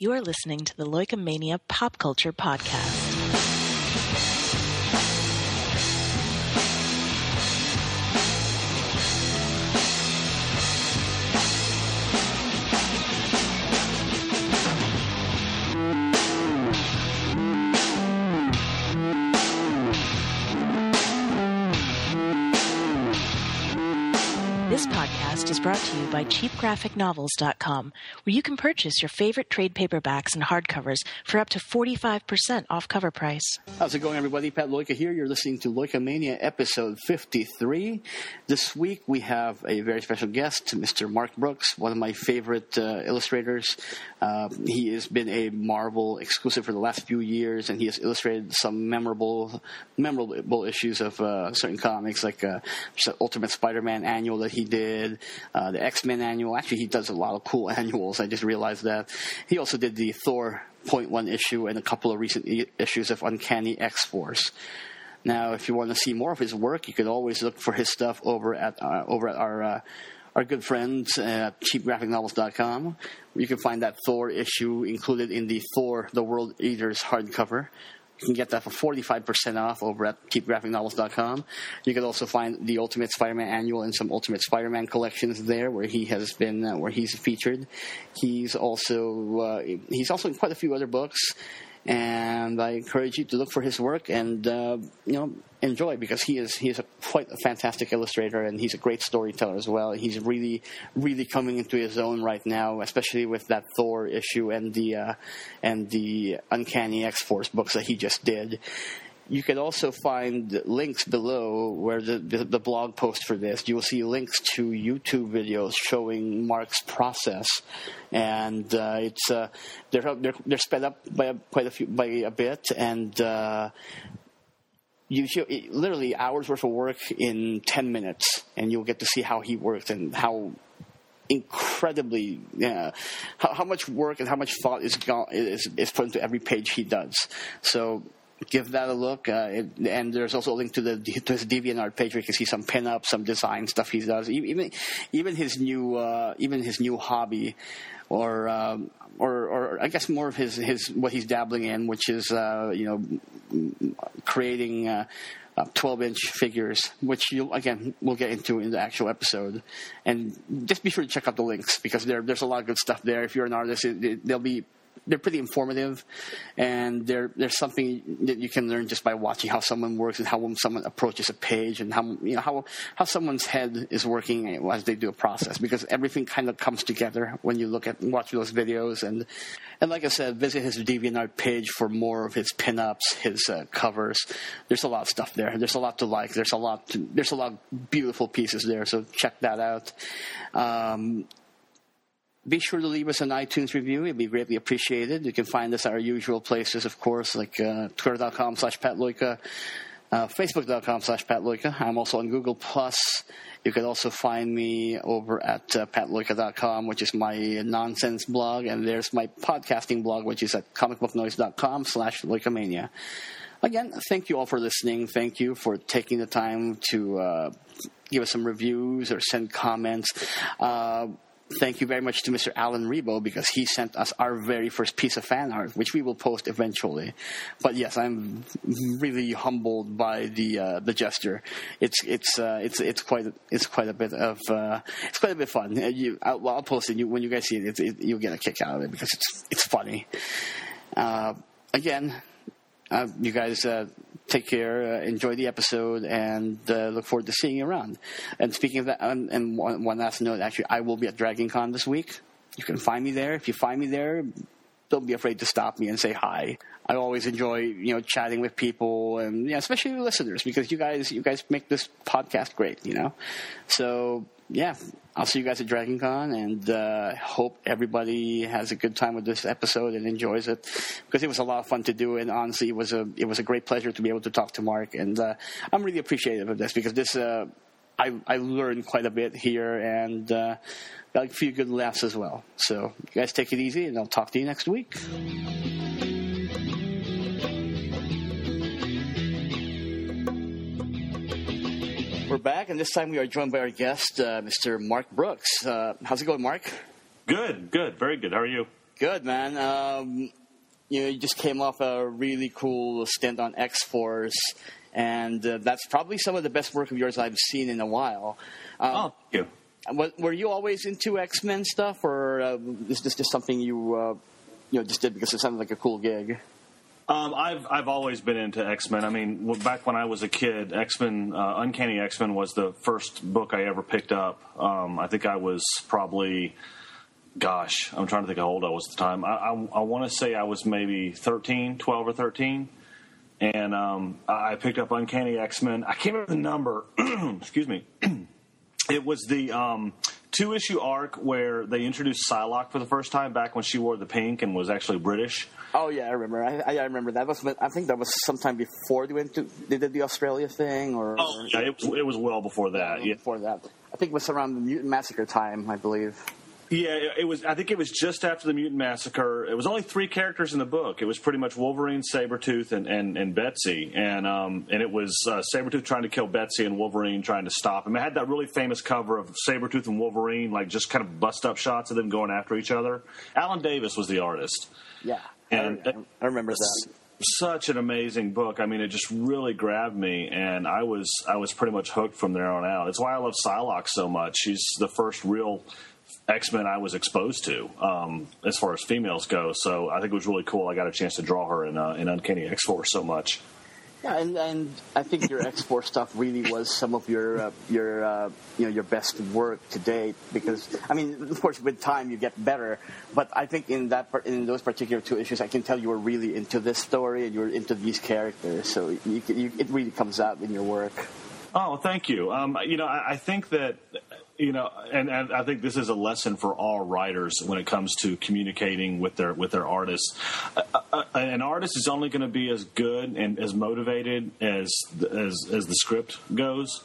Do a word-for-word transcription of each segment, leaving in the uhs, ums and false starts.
You are listening to the Loikomania Pop Culture Podcast. This podcast is brought to you by cheap graphic novels dot com, where you can purchase your favorite trade paperbacks and hardcovers for up to forty-five percent off cover price. How's it going, everybody? Pat Loika here. You're listening to Loikomania episode fifty-three. This week we have a very special guest, Mister Mark Brooks, one of my favorite uh, illustrators. Uh, he has been a Marvel exclusive for the last few years, and he has illustrated some memorable memorable issues of uh, certain comics, like uh, the Ultimate Spider-Man annual that he did, uh, the X-Men annual. Actually, he does a lot of cool annuals. I just realized that. He also did the Thor point one issue and a couple of recent e- issues of Uncanny X-Force. Now, if you want to see more of his work, you could always look for his stuff over at uh, over at our uh, our good friends at cheap graphic novels dot com. You can find that Thor issue included in the Thor: The World Eaters hardcover. You can get that for forty-five percent off over at cheap graphic novels dot com. You can also find the Ultimate Spider-Man annual and some Ultimate Spider-Man collections there, where he has been, uh, where he's featured. He's also uh, he's also in quite a few other books, and I encourage you to look for his work and uh, you know enjoy, because he is he is a, quite a fantastic illustrator, and he's a great storyteller as well. He's really really coming into his own right now, especially with that Thor issue and the uh, and the Uncanny X-Force books that he just did. You can also find links below where the, the, the blog post for this. You will see links to YouTube videos showing Mark's process, and uh, it's uh, they're, they're they're sped up by a, quite a few by a bit, and uh, you show, literally hours worth of work in ten minutes, and you'll get to see how he works and how incredibly yeah, how, how much work and how much thought is gone, is is put into every page he does. So give that a look, uh, it, and there's also a link to the to his DeviantArt page where you can see some pinups, some design stuff he does. Even even his new uh, even his new hobby, or um, or or I guess more of his his what he's dabbling in, which is uh, you know creating uh, uh, twelve-inch figures, which you again we'll get into in the actual episode. And just be sure to check out the links, because there there's a lot of good stuff there. If you're an artist, it, it, they'll be. They're pretty informative, and there there's something that you can learn just by watching how someone works and how someone approaches a page, and how you know how how someone's head is working as they do a process, because everything kind of comes together when you look at watch those videos. And and like I said, visit his DeviantArt page for more of his pinups, his uh, covers. There's a lot of stuff there. There's a lot to like. There's a lot to, there's a lot of beautiful pieces there. So check that out. Um, Be sure to leave us an iTunes review. It'd be greatly appreciated. You can find us at our usual places, of course, like uh, twitter.com slash Pat Loika, uh, facebook.com slash Pat Loika. I'm also on Google Plus. You can also find me over at uh, pat loika dot com, which is my nonsense blog. And there's my podcasting blog, which is at comicbooknoise.com slash Loikomania. Again, thank you all for listening. Thank you for taking the time to uh, give us some reviews or send comments. Uh, Thank you very much to Mister Alan Rebo, because he sent us our very first piece of fan art, which we will post eventually. But yes, I'm really humbled by the uh, the gesture. It's it's uh, it's it's quite it's quite a bit of uh, it's quite a bit of fun. You, I'll, well, I'll post it. You, when you guys see it, it, it, you'll get a kick out of it, because it's it's funny. Uh, again, uh, you guys. Uh, Take care, uh, enjoy the episode, and uh, look forward to seeing you around. And speaking of that, um, and one, one last note, actually, I will be at Dragon Con this week. You can find me there. If you find me there, don't be afraid to stop me and say hi. I always enjoy, you know, chatting with people, and yeah, especially listeners, because you guys, you guys make this podcast great, you know. So yeah, I'll see you guys at Dragon Con, and uh, hope everybody has a good time with this episode and enjoys it, because it was a lot of fun to do, and honestly, it was a it was a great pleasure to be able to talk to Mark, and uh, I'm really appreciative of this, because this uh, I I learned quite a bit here, and uh, got a few good laughs as well. So you guys take it easy, and I'll talk to you next week. We're back, and this time we are joined by our guest, uh, Mister Mark Brooks. Uh, how's it going, Mark? Good, good, very good. How are you? Good, man. Um, you know, you just came off a really cool stint on X-Force, and uh, that's probably some of the best work of yours I've seen in a while. Um, oh, thank you. Were you always into X-Men stuff, or uh, is this just something you, uh, you know, just did because it sounded like a cool gig? Um, I've I've always been into X-Men. I mean, back when I was a kid, X-Men, uh, Uncanny X-Men was the first book I ever picked up. Um, I think I was probably, gosh, I'm trying to think how old I was at the time. I, I, I want to say I was maybe thirteen, twelve or thirteen. And um, I picked up Uncanny X-Men. I can't remember the number. Excuse me. It was the um, two-issue arc where they introduced Psylocke for the first time back when she wore the pink and was actually British. Oh yeah, I remember. I, I remember that. Was I think that was sometime before they went to they did the Australia thing, or oh yeah, it was, it was well before that. Yeah, yeah. Before that, I think it was around the Mutant Massacre time, I believe. Yeah, it, it was. I think it was just after the Mutant Massacre. It was only three characters in the book. It was pretty much Wolverine, Sabretooth, and and, and Betsy, and um and it was uh, Sabretooth trying to kill Betsy and Wolverine trying to stop him. It had that really famous cover of Sabretooth and Wolverine, like just kind of bust up shots of them going after each other. Alan Davis was the artist. Yeah. And I, I remember that. Such an amazing book. I mean, it just really grabbed me, and I was I was pretty much hooked from there on out. It's why I love Psylocke so much. She's the first real X-Men I was exposed to um, as far as females go. So I think it was really cool. I got a chance to draw her in, uh, in Uncanny X-Force so much. Yeah, and, and I think your X-Force stuff really was some of your uh, your uh, you know your best work to date. Because I mean, of course, with time you get better. But I think in that in those particular two issues, I can tell you were really into this story and you were into these characters. So you, you, it really comes out in your work. Oh, thank you. Um, you know, I, I think that. You know, and, and I think this is a lesson for all writers when it comes to communicating with their with their artists. Uh, uh, an artist is only going to be as good and as motivated as as as the script goes.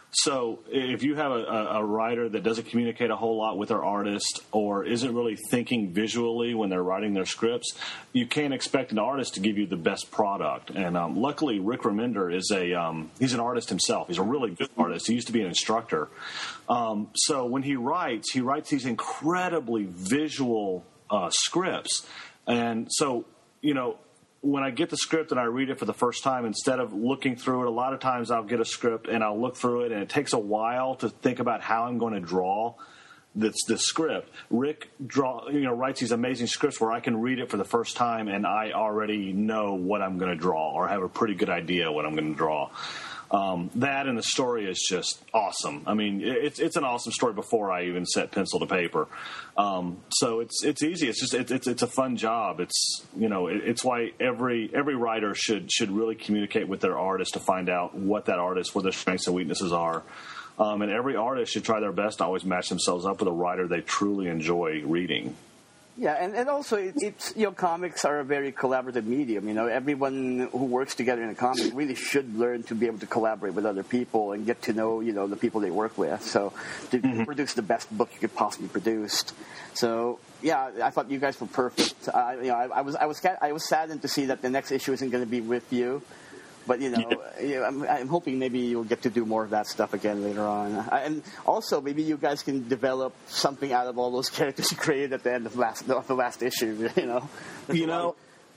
So if you have a, a writer that doesn't communicate a whole lot with their artist or isn't really thinking visually when they're writing their scripts, you can't expect an artist to give you the best product. And um, luckily, Rick Remender is a um, he's an artist himself. He's a really good artist. He used to be an instructor. Um, so when he writes, he writes these incredibly visual uh, scripts. And so, you know, when I get the script and I read it for the first time, instead of looking through it, a lot of times I'll get a script and I'll look through it, and it takes a while to think about how I'm going to draw this this script. Rick draw you know writes these amazing scripts where I can read it for the first time and I already know what I'm going to draw or have a pretty good idea what I'm going to draw. Um, that and the story is just awesome. I mean, it's it's an awesome story before I even set pencil to paper. Um, so it's it's easy. It's just it, it's it's a fun job. It's you know it, it's why every every writer should should really communicate with their artist to find out what that artist, what their strengths and weaknesses are. Um, and every artist should try their best to always match themselves up with a writer they truly enjoy reading. Yeah, and, and also it, it's you know comics are a very collaborative medium. You know, everyone who works together in a comic really should learn to be able to collaborate with other people and get to know you know the people they work with. So to mm-hmm. produce the best book you could possibly produce. So yeah, I thought you guys were perfect. Uh, you know, I, I was I was I was saddened to see that the next issue isn't going to be with you. But, you know, yeah. you know I'm, I'm hoping maybe you'll get to do more of that stuff again later on. And also, maybe you guys can develop something out of all those characters you created at the end of, last, of the last issue, you know? That's you know,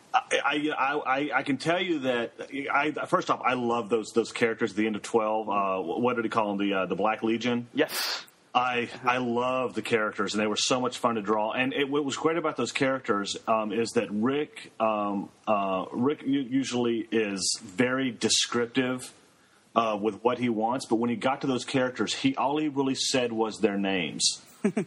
I, I, I, I can tell you that, I, first off, I love those those characters at the end of twelve. Uh, what did he call them? The, uh, the Black Legion? Yes. I I love the characters, and they were so much fun to draw. And it, what was great about those characters um, is that Rick um, uh, Rick usually is very descriptive uh, with what he wants, but when he got to those characters, he all he really said was their names.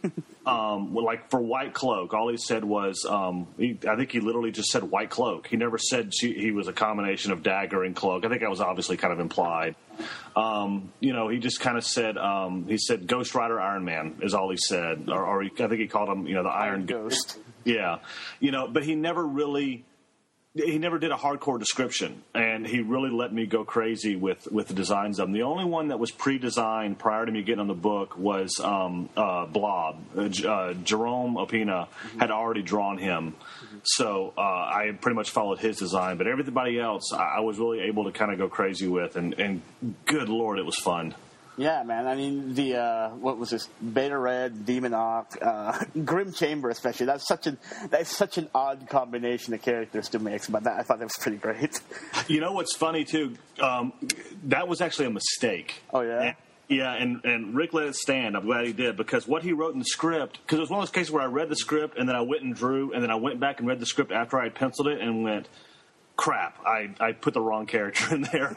um, like for White Cloak, all he said was, um, he, I think he literally just said White Cloak. He never said she, he was a combination of dagger and cloak. I think that was obviously kind of implied. Um, you know, he just kind of said, um, he said Ghost Rider Iron Man is all he said. Or, or he, I think he called him, you know, the Iron, Iron Ghost. Ghost. Yeah. You know, but he never really... He never did a hardcore description, and he really let me go crazy with, with the designs of them. The only one that was pre-designed prior to me getting on the book was um, uh, Blob. Uh, uh, Jerome Opina mm-hmm. had already drawn him, mm-hmm. so uh, I pretty much followed his design. But everybody else, I, I was really able to kind of go crazy with, and, and good Lord, it was fun. Yeah, man. I mean, the uh, what was this? Beta Red, Demonok, uh, Grim Chamber, especially. That's such an that's such an odd combination of characters to mix, but that, I thought that was pretty great. You know what's funny too? Um, that was actually a mistake. Oh yeah. And, yeah, and, and Rick let it stand. I'm glad he did, because what he wrote in the script, because it was one of those cases where I read the script and then I went and drew, and then I went back and read the script after I had penciled it and went, crap, I, I put the wrong character in there.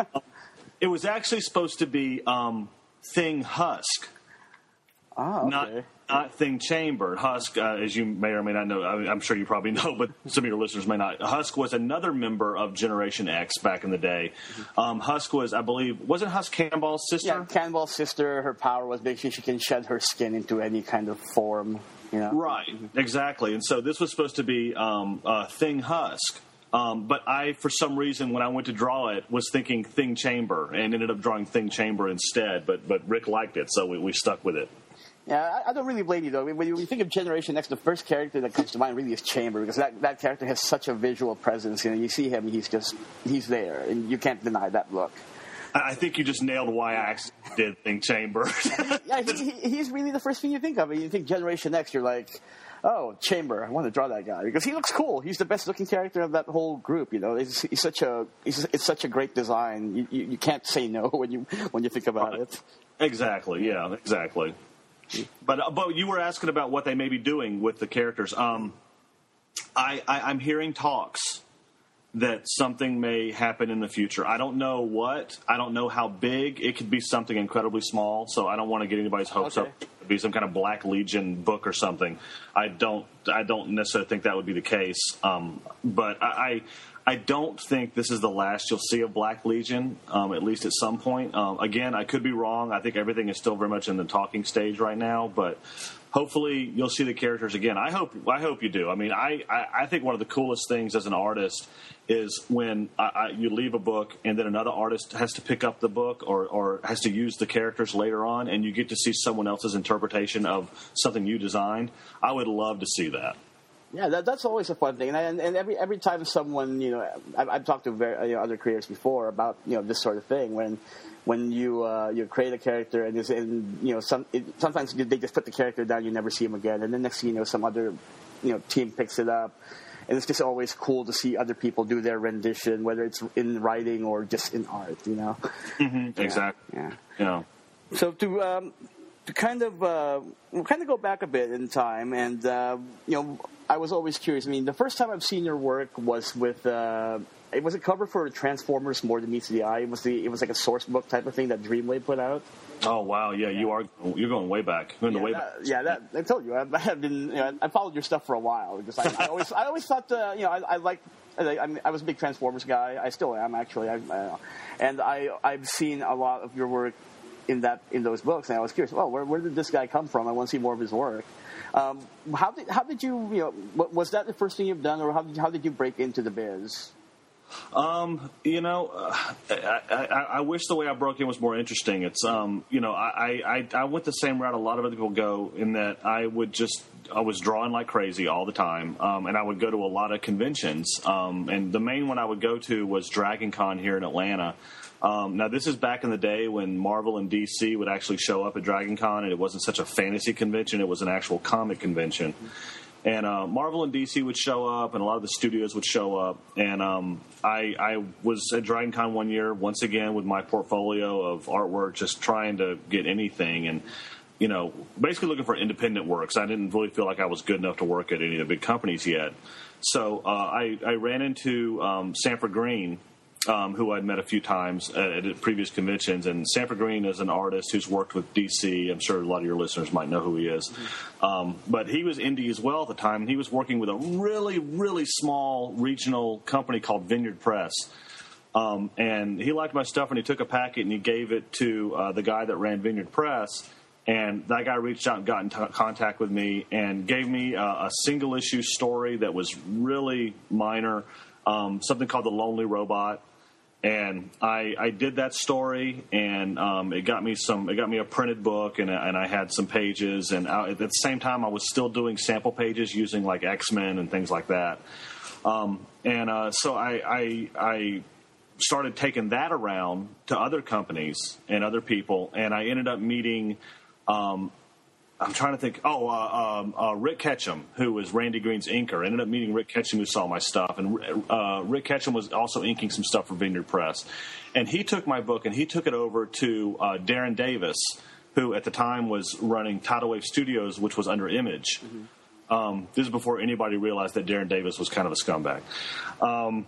It was actually supposed to be um, Thing Husk. Oh, okay. Not, not Thing Chamber. Husk, uh, as you may or may not know, I mean, I'm sure you probably know, but some of your listeners may not. Husk was another member of Generation X back in the day. Um, Husk was, I believe, wasn't Husk Cannonball's sister? Yeah, Cannonball's sister. Her power was basically she can shed her skin into any kind of form. You know? Right, exactly. And so this was supposed to be um, uh, Thing Husk. Um, but I, for some reason, when I went to draw it, was thinking Thing Chamber and ended up drawing Thing Chamber instead. But but Rick liked it, so we, we stuck with it. Yeah, I, I don't really blame you, though. I mean, when you, when you think of Generation X, the first character that comes to mind really is Chamber, because that, that character has such a visual presence. You know, you see him, he's just, he's there, and you can't deny that look. I think you just nailed why I actually did Thing Chamber. Yeah, he, he, he's really the first thing you think of. You think Generation X, you're like, oh, Chamber, I want to draw that guy because he looks cool. He's the best looking character of that whole group. You know, he's, he's such a he's, it's such a great design. You, you, you can't say no when you when you think about it. Exactly. Yeah. Exactly. But but you were asking about what they may be doing with the characters. Um, I, I I'm hearing talks that something may happen in the future. I don't know what. I don't know how big. It could be something incredibly small. So I don't want to get anybody's hopes okay. up. It could be some kind of Black Legion book or something. I don't. I don't necessarily think that would be the case. Um, but I, I. I don't think this is the last you'll see of Black Legion, um, at least at some point. Um, again, I could be wrong. I think everything is still very much in the talking stage right now, but hopefully you'll see the characters again. I hope I hope you do. I mean, I, I, I think one of the coolest things as an artist is when I, I, you leave a book and then another artist has to pick up the book or, or has to use the characters later on, and you get to see someone else's interpretation of something you designed. I would love to see that. Yeah, that, that's always a fun thing, and, I, and every every time someone, you know, I've, I've talked to very, you know, other creators before about, you know, this sort of thing when when you uh, you create a character and, and you know some it, sometimes they just put the character down, you never see him again, and then next thing you know, some other you know team picks it up, and it's just always cool to see other people do their rendition, whether it's in writing or just in art, you know. Mm-hmm, yeah, exactly. Yeah. Yeah. So to um, to kind of uh, we'll kind of go back a bit in time, and uh, you know. I was always curious. I mean, the first time I've seen your work was with uh, it was a cover for Transformers: More Than Meets the Eye. It was the it was like a source book type of thing that Dreamwave put out. Oh wow, yeah, yeah. you are you're going way back. You're in yeah, the way that, back. Yeah, that I told you. I, I have been. You know, I followed your stuff for a while because I, I always I always thought uh, you know I, I like. I, I, mean, I was a big Transformers guy. I still am actually. I, I, and I I've seen a lot of your work in that in those books, and I was curious. Well, where where did this guy come from? I want to see more of his work. Um, how did how did you you know was that the first thing you've done, or how did how did you break into the biz? Um, you know, uh, I, I, I wish the way I broke in was more interesting. It's um, you know, I, I, I went the same route a lot of other people go in that I would just I was drawing like crazy all the time, um, and I would go to a lot of conventions. Um, and the main one I would go to was Dragon Con here in Atlanta. Um, now, this is back in the day when Marvel and D C would actually show up at Dragon Con, and it wasn't such a fantasy convention. It was an actual comic convention. And uh, Marvel and D C would show up, and a lot of the studios would show up. And um, I, I was at Dragon Con one year, once again, with my portfolio of artwork, just trying to get anything. And, you know, basically looking for independent works. I didn't really feel like I was good enough to work at any of the big companies yet. So uh, I, I ran into um, Sanford Green, Um, who I'd met a few times at, at previous conventions. And Sanford Green is an artist who's worked with D C. I'm sure a lot of your listeners might know who he is. Um, but he was indie as well at the time. And he was working with a really, really small regional company called Vineyard Press. Um, and he liked my stuff, and he took a packet and he gave it to uh, the guy that ran Vineyard Press. And that guy reached out and got in t- contact with me and gave me uh, a single-issue story that was really minor, um, something called The Lonely Robot. And I, I did that story, and um, it got me some. It got me a printed book, and, and I had some pages. And I, at the same time, I was still doing sample pages using like X-Men and things like that. Um, and uh, so I, I, I started taking that around to other companies and other people, and I ended up meeting. Um, I'm trying to think. Oh, uh, um, uh, Rick Ketchum, who was Randy Green's inker. I ended up meeting Rick Ketchum, who saw my stuff, and uh, Rick Ketchum was also inking some stuff for Vineyard Press. And he took my book and he took it over to uh, Darren Davis, who at the time was running Tidal Wave Studios, which was under Image. Mm-hmm. Um, this is before anybody realized that Darren Davis was kind of a scumbag. Um,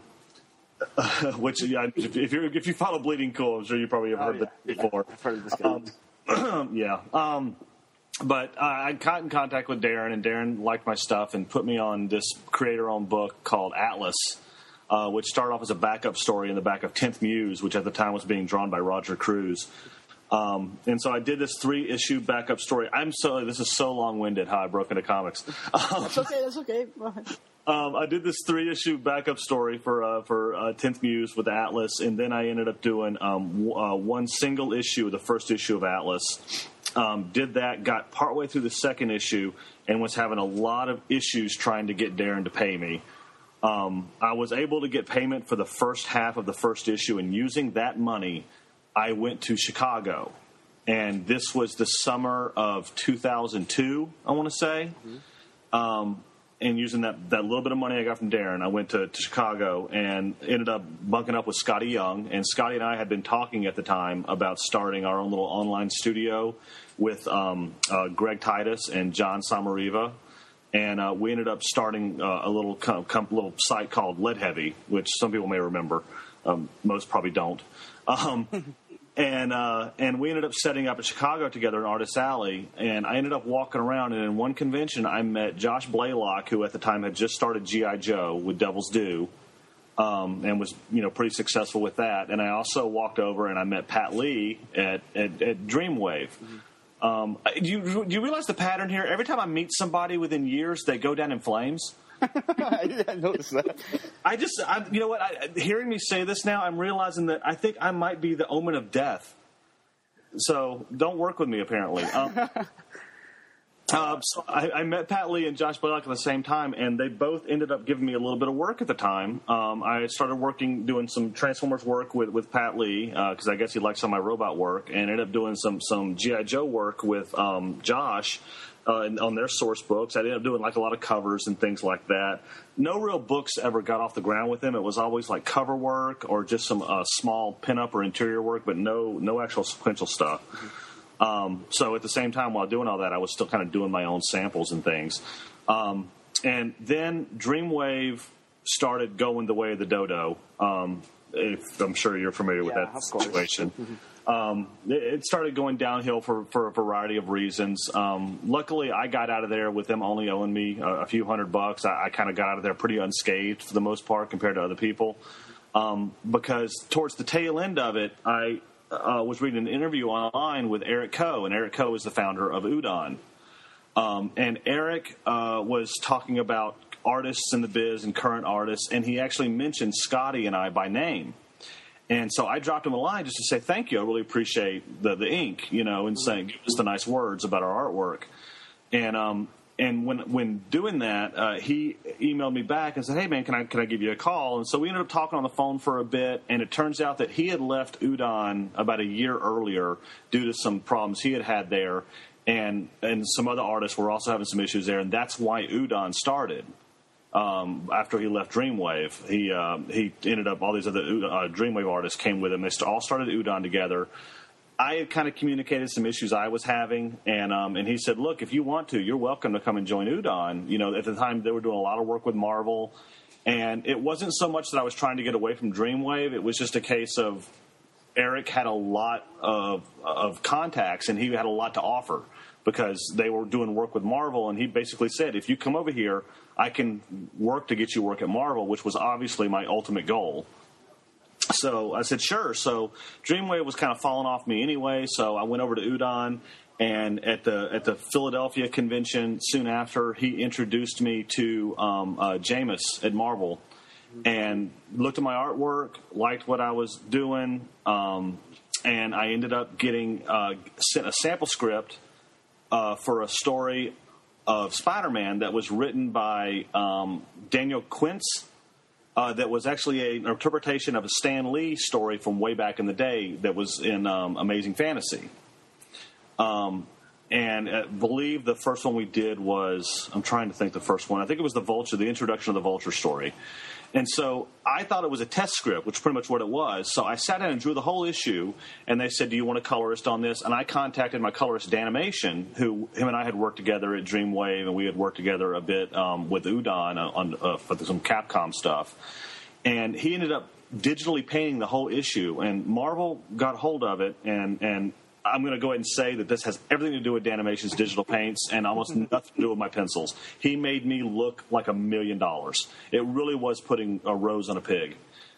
which, yeah, if, if, you're, if you follow Bleeding Cool, I'm sure you probably have heard oh, yeah. that before. Yeah, I've heard of this guy. Um, yeah. Um, But uh, I got in contact with Darren, and Darren liked my stuff and put me on this creator-owned book called Atlas, uh, which started off as a backup story in the back of tenth Muse, which at the time was being drawn by Roger Cruz. Um, and so I did this three-issue backup story. I'm so this is so long-winded how I broke into comics. Um, that's okay. That's okay. Um, I did this three-issue backup story for uh, for uh, tenth Muse with Atlas, and then I ended up doing um, w- uh, one single issue, the first issue of Atlas. Um, did that, got partway through the second issue, and was having a lot of issues trying to get Darren to pay me. Um, I was able to get payment for the first half of the first issue, and using that money, I went to Chicago. And this was the summer of two thousand two, I want to say. Mm-hmm. Um, and using that, that little bit of money I got from Darren, I went to, to Chicago and ended up bunking up with Scotty Young. And Scotty and I had been talking at the time about starting our own little online studio with um, uh, Greg Titus and John Samariva. And uh, we ended up starting uh, a little com- com- little site called Lead Heavy, which some people may remember. Um, most probably don't. Um, and uh, and we ended up setting up in Chicago together in Artist Alley. And I ended up walking around, and in one convention, I met Josh Blaylock, who at the time had just started G I. Joe with Devil's Due, um, and was you know pretty successful with that. And I also walked over and I met Pat Lee at at, at Dreamwave. Mm-hmm. Um, do you do you realize the pattern here? Every time I meet somebody within years, they go down in flames. I didn't notice that. I just, I, you know what? I, hearing me say this now, I'm realizing that I think I might be the omen of death. So don't work with me, apparently. Um, uh, so I, I met Pat Lee and Josh Blaylock at the same time, and they both ended up giving me a little bit of work at the time. Um, I started working, doing some Transformers work with, with Pat Lee, because uh, I guess he liked some of my robot work, and ended up doing some, some G I. Joe work with um, Josh. Uh, on their source books. I ended up doing like a lot of covers and things like that. No real books ever got off the ground with them. It was always like cover work or just some uh, small pinup or interior work, but no no actual sequential stuff. Mm-hmm. Um, so at the same time, while doing all that, I was still kind of doing my own samples and things. Um, and then Dreamwave started going the way of the dodo. Um, if, I'm sure you're familiar with yeah, that situation. Um, it started going downhill for, for a variety of reasons. Um, luckily, I got out of there with them only owing me a, a few hundred bucks. I, I kind of got out of there pretty unscathed for the most part compared to other people. Um, because towards the tail end of it, I uh, was reading an interview online with Eric Coe, and Eric Coe is the founder of Udon. Um, and Eric uh, was talking about artists in the biz and current artists, and he actually mentioned Scotty and I by name. And so I dropped him a line just to say thank you. I really appreciate the the ink, you know, and saying just the nice words about our artwork. And um and when when doing that, uh, he emailed me back and said, "Hey man, can I can I give you a call?" And so we ended up talking on the phone for a bit. And it turns out that he had left Udon about a year earlier due to some problems he had had there, and and some other artists were also having some issues there, and that's why Udon started. Um, after he left Dreamwave, he uh, he ended up, all these other uh, Dreamwave artists came with him. They all started Udon together. I had kind of communicated some issues I was having, and um, and he said, look, if you want to, you're welcome to come and join Udon. You know, at the time, they were doing a lot of work with Marvel, and it wasn't so much that I was trying to get away from Dreamwave. It was just a case of Eric had a lot of of contacts, and he had a lot to offer because they were doing work with Marvel, and he basically said, if you come over here, I can work to get you work at Marvel, which was obviously my ultimate goal. So I said, sure. So Dreamwave was kind of falling off me anyway, so I went over to Udon, and at the at the Philadelphia convention soon after, he introduced me to um, uh, Jameis at Marvel, and looked at my artwork, liked what I was doing, um, and I ended up getting uh, sent a sample script uh, for a story of Spider-Man that was written by um, Daniel Quince, uh, that was actually a, an interpretation of a Stan Lee story from way back in the day that was in um, Amazing Fantasy. Um, and I believe the first one we did was, I'm trying to think the first one, I think it was the Vulture, the introduction of the Vulture story. And so I thought it was a test script, which is pretty much what it was. So I sat down and drew the whole issue, and they said, do you want a colorist on this? And I contacted my colorist, Danimation, who him and I had worked together at Dreamwave, and we had worked together a bit um, with Udon on, uh, for some Capcom stuff. And he ended up digitally painting the whole issue, and Marvel got hold of it, and, and I'm going to go ahead and say that this has everything to do with Danimation's digital paints and almost nothing to do with my pencils. He made me look like a million dollars. It really was putting a rose on a pig.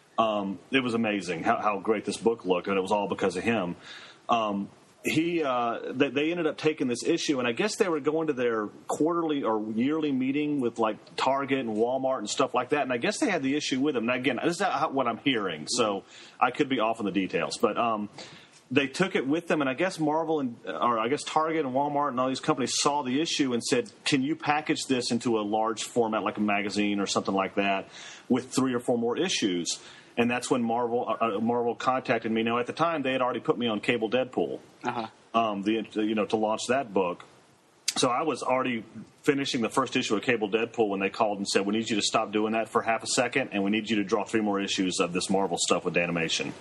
Um, it was amazing how, how great this book looked, and it was all because of him. Um, he, uh, they, they ended up taking this issue, and I guess they were going to their quarterly or yearly meeting with like Target and Walmart and stuff like that, and I guess they had the issue with them. Now, again, this is how, what I'm hearing, so I could be off on the details, but um, they took it with them, and I guess Marvel and or I guess Target and Walmart and all these companies saw the issue and said, "Can you package this into a large format, like a magazine or something like that, with three or four more issues?" And that's when Marvel uh, Marvel contacted me. Now, at the time, they had already put me on Cable Deadpool, uh-huh. um, the you know to launch that book. So I was already finishing the first issue of Cable Deadpool when they called and said, "We need you to stop doing that for half a second, and we need you to draw three more issues of this Marvel stuff with Danimation."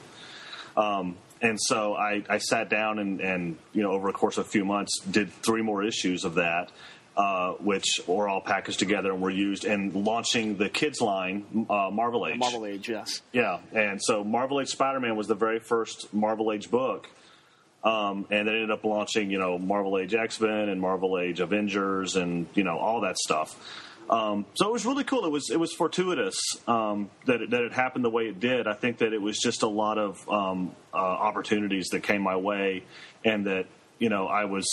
Um, and so I, I sat down and, and, you know, over a course of a few months, did three more issues of that, uh, which were all packaged together and were used in launching the kids line, uh, Marvel Age. Marvel Age, yes. Yeah, and so Marvel Age Spider-Man was the very first Marvel Age book, um, and they ended up launching, you know, Marvel Age X-Men and Marvel Age Avengers and, you know, all that stuff. Um, so it was really cool. It was it was fortuitous um, that it, that it happened the way it did. I think that it was just a lot of um, uh, opportunities that came my way, and that you know I was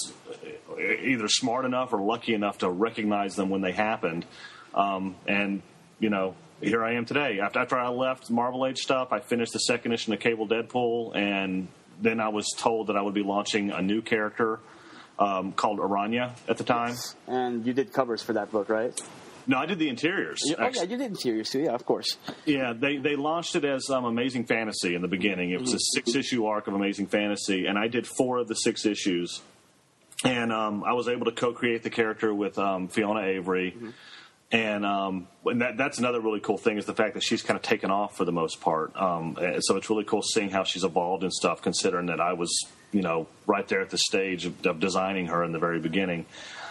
either smart enough or lucky enough to recognize them when they happened. Um, and you know, here I am today. After after I left Marvel Age stuff, I finished the second issue of Cable Deadpool, and then I was told that I would be launching a new character um, called Aranya at the time. Yes. And you did covers for that book, right? No, I did the interiors. You, oh, yeah, you did interiors too. Yeah, of course. Yeah, they, they launched it as um, Amazing Fantasy in the beginning. It was a six-issue arc of Amazing Fantasy, and I did four of the six issues. And um, I was able to co-create the character with um, Fiona Avery. Mm-hmm. And, um, and that, that's another really cool thing is the fact that she's kind of taken off for the most part. Um, so it's really cool seeing how she's evolved and stuff, considering that I was, you know, right there at the stage of, of designing her in the very beginning.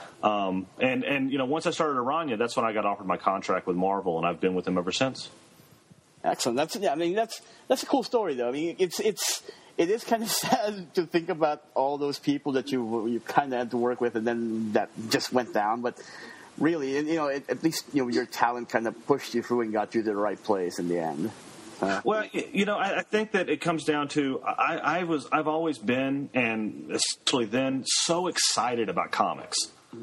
Um, and, and, you know, once I started Aranya, that's when I got offered my contract with Marvel, and I've been with them ever since. Excellent. That's, yeah, I mean, that's, that's a cool story, though. I mean, it's, it's, it is kind of sad to think about all those people that you, you kind of had to work with and then that just went down. But really, you know, it, at least, you know, your talent kind of pushed you through and got you to the right place in the end. Uh, well, you know, I, I think that it comes down to I, I was I've always been, and especially then, so excited about comics.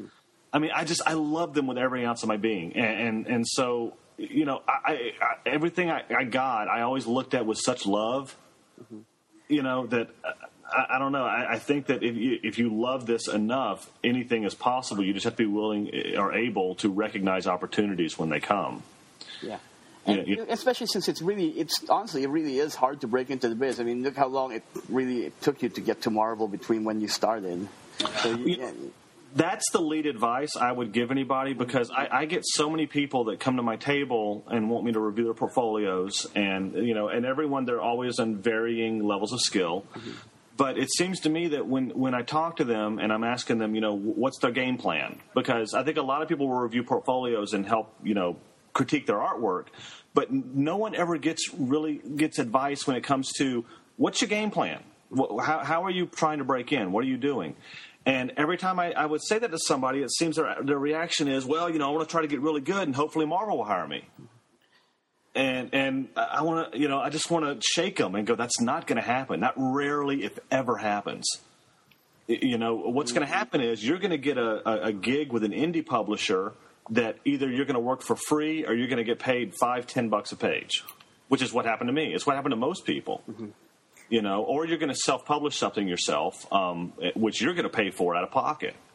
I mean, I just I love them with every ounce of my being, and and, and so you know, I, I everything I, I got, I always looked at with such love. Mm-hmm. You know that I, I don't know. I, I think that if you, if you love this enough, anything is possible. You just have to be willing or able to recognize opportunities when they come. Yeah. And you know, especially since it's really, it's honestly, it really is hard to break into the biz. I mean, look how long it really it took you to get to Marvel between when you started. So you, yeah. That's the lead advice I would give anybody, because I, I get so many people that come to my table and want me to review their portfolios, and you know, and everyone, they're always on varying levels of skill. Mm-hmm. But it seems to me that when, when I talk to them and I'm asking them, you know, what's their game plan? Because I think a lot of people will review portfolios and help, you know, critique their artwork, but no one ever gets really gets advice when it comes to what's your game plan? How, how are you trying to break in? What are you doing? And every time I, I would say that to somebody, it seems their, their reaction is, well, you know, I want to try to get really good, and hopefully Marvel will hire me. And and I want to, you know, I just want to shake them and go, that's not going to happen. That rarely, if ever, happens. You know, what's going to happen is you're going to get a, a, a gig with an indie publisher that either you're going to work for free or you're going to get paid five, ten bucks a page, which is what happened to me. It's what happened to most people. Mm-hmm. You know, or you're going to self-publish something yourself, um, which you're going to pay for out of pocket.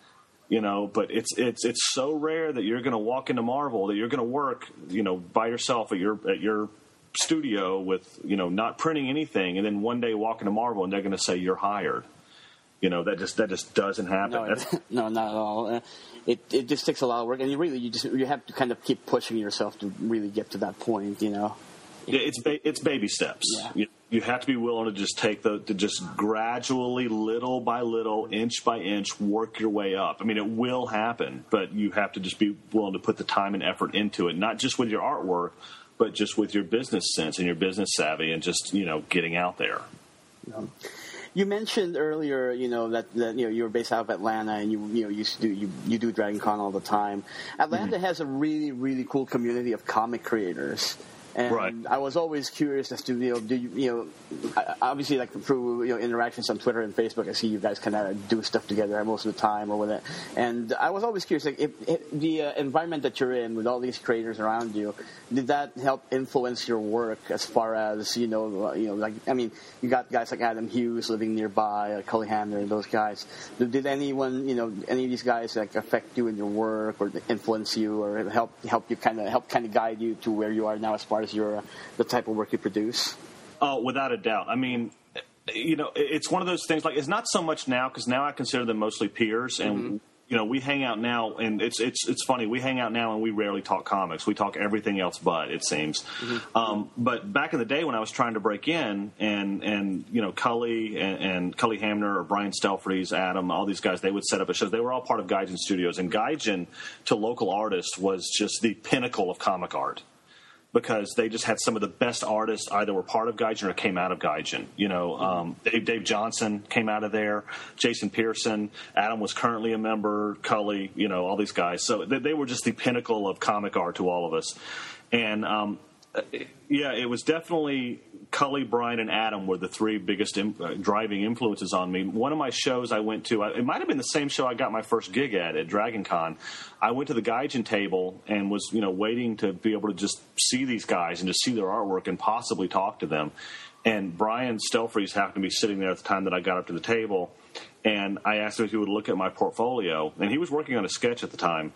You know, but it's it's it's so rare that you're going to walk into Marvel, that you're going to work, you know, by yourself at your at your studio with, you know, not printing anything, and then one day walk into Marvel and they're going to say you're hired. You know, that just that just doesn't happen. No, no, not at all. Uh, it it just takes a lot of work, and you really you just you have to kind of keep pushing yourself to really get to that point. You know. Yeah, it's ba- it's baby steps. Yeah. You, you have to be willing to just take the to just gradually, little by little, inch by inch, work your way up. I mean, it will happen, but you have to just be willing to put the time and effort into it, not just with your artwork, but just with your business sense and your business savvy, and just, you know, getting out there. Yeah. You mentioned earlier, you know, that, that you know you were based out of Atlanta, and you you know used to do you, you do Dragon Con all the time. Atlanta mm-hmm. has a really really cool community of comic creators. And right. I was always curious as to, you know, do you, you know, obviously, like, through, you know, interactions on Twitter and Facebook, I see you guys kind of do stuff together most of the time or with it. And I was always curious, like, if, if the uh, environment that you're in with all these creators around you, did that help influence your work as far as, you know, uh, you know, like, I mean, you got guys like Adam Hughes living nearby, uh, Cully Hamner, and those guys. Did, did anyone, you know, any of these guys, like, affect you in your work or influence you or help help you kind of help kind of guide you to where you are now as far as your uh, the type of work you produce? Oh, without a doubt. I mean, you know, it's one of those things. Like, it's not so much now, because now I consider them mostly peers, and mm-hmm. you know, we hang out now, and it's it's it's funny. We hang out now, and we rarely talk comics. We talk everything else, but it seems. Mm-hmm. Um, but back in the day when I was trying to break in, and and you know, Cully and, and Cully Hamner or Brian Stelfreeze, Adam, all these guys, they would set up a show. They were all part of Gaijin Studios, and Gaijin to local artists was just the pinnacle of comic art, because they just had some of the best artists either were part of Gaijin or came out of Gaijin. You know, um, Dave, Dave Johnson came out of there, Jason Pearson, Adam was currently a member, Cully, you know, all these guys. So they, they were just the pinnacle of comic art to all of us. And, um, yeah, it was definitely Cully, Brian, and Adam were the three biggest im- uh, driving influences on me. One of my shows I went to, I, it might have been the same show I got my first gig at, at Dragon Con. I went to the Gaijin table and was, you know, waiting to be able to just see these guys and to see their artwork and possibly talk to them. And Brian Stelfreeze happened to be sitting there at the time that I got up to the table, and I asked him if he would look at my portfolio. And he was working on a sketch at the time.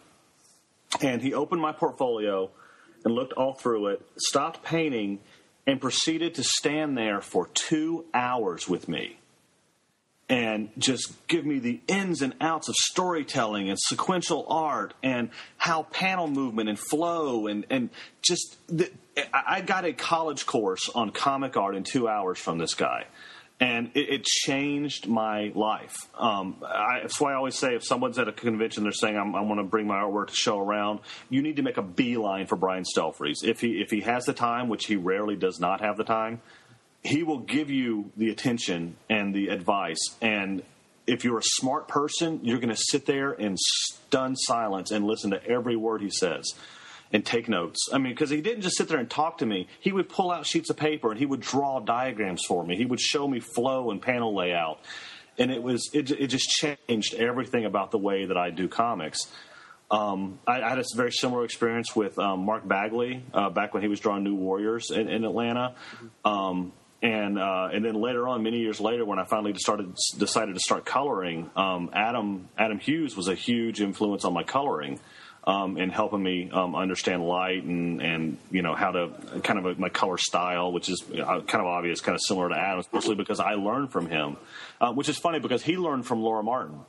And he opened my portfolio and looked all through it, stopped painting, and proceeded to stand there for two hours with me and just give me the ins and outs of storytelling and sequential art and how panel movement and flow and, and just the, I got a college course on comic art in two hours from this guy. And it, it changed my life. Um, I, that's why I always say, if someone's at a convention, they're saying, I'm, I want to bring my artwork to show around, you need to make a beeline for Brian Stelfreeze. If he if he has the time, which he rarely does not have the time, he will give you the attention and the advice. And if you're a smart person, you're going to sit there in stunned silence and listen to every word he says and take notes. I mean, because he didn't just sit there and talk to me. He would pull out sheets of paper and he would draw diagrams for me. He would show me flow and panel layout. And it was it, it just changed everything about the way that I do comics. Um, I, I had a very similar experience with um, Mark Bagley uh, back when he was drawing New Warriors in, in Atlanta. Um, and uh, and then later on, many years later, when I finally started decided to start coloring, um, Adam Adam Hughes was a huge influence on my coloring. Um, and helping me um, understand light and, and, you know, how to kind of a, my color style, which is kind of obvious, kind of similar to Adam, especially because I learned from him, uh, which is funny because he learned from Laura Martin.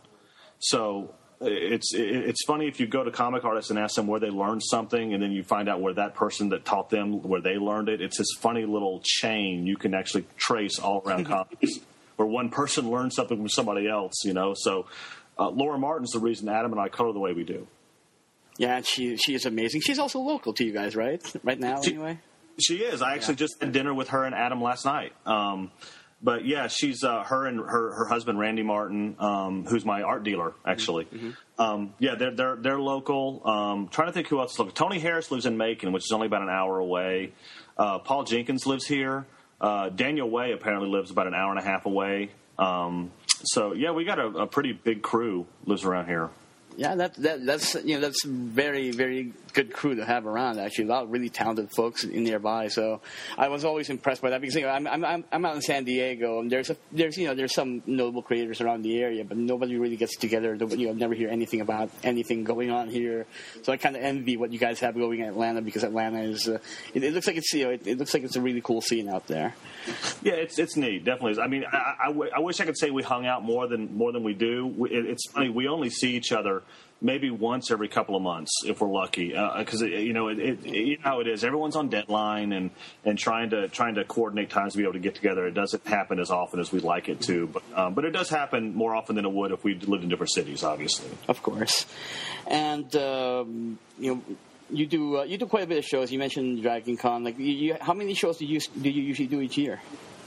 So it's it's funny if you go to comic artists and ask them where they learned something, and then you find out where that person that taught them, where they learned it. It's this funny little chain you can actually trace all around comics, where one person learned something from somebody else, you know. So uh, Laura Martin's the reason Adam and I color the way we do. Yeah, she she is amazing. She's also local to you guys, right? Right now, she, anyway. She is. I actually yeah. just had dinner with her and Adam last night. Um, but yeah, she's uh, her and her, her husband Randy Martin, um, who's my art dealer, actually. Mm-hmm. Um, yeah, they're they're they're local. Um, trying to think who else is local. Tony Harris lives in Macon, which is only about an hour away. Uh, Paul Jenkins lives here. Uh, Daniel Way apparently lives about an hour and a half away. Um, so yeah, we got a, a pretty big crew lives around here. Yeah, that, that that's you know that's very very good crew to have around. Actually, a lot of really talented folks in nearby. So I was always impressed by that because you know, I'm I'm I'm out in San Diego and there's a, there's you know there's some notable creators around the area, but nobody really gets together. You know, never hear anything about anything going on here. So I kind of envy what you guys have going in Atlanta because Atlanta is uh, it, it looks like it's you know it, it looks like it's a really cool scene out there. Yeah, it's it's neat, definitely. I mean, I, I, I wish I could say we hung out more than more than we do. It, it's funny, we only see each other maybe once every couple of months if we're lucky, because uh, you know it, it, you know how it is. Everyone's on deadline and, and trying to trying to coordinate times to be able to get together. It doesn't happen as often as we'd like it to, but um, but it does happen more often than it would if we lived in different cities, obviously. Of course, and um, you know. You do uh, you do quite a bit of shows. You mentioned Dragon Con. Like, you, you, how many shows do you do you usually do each year?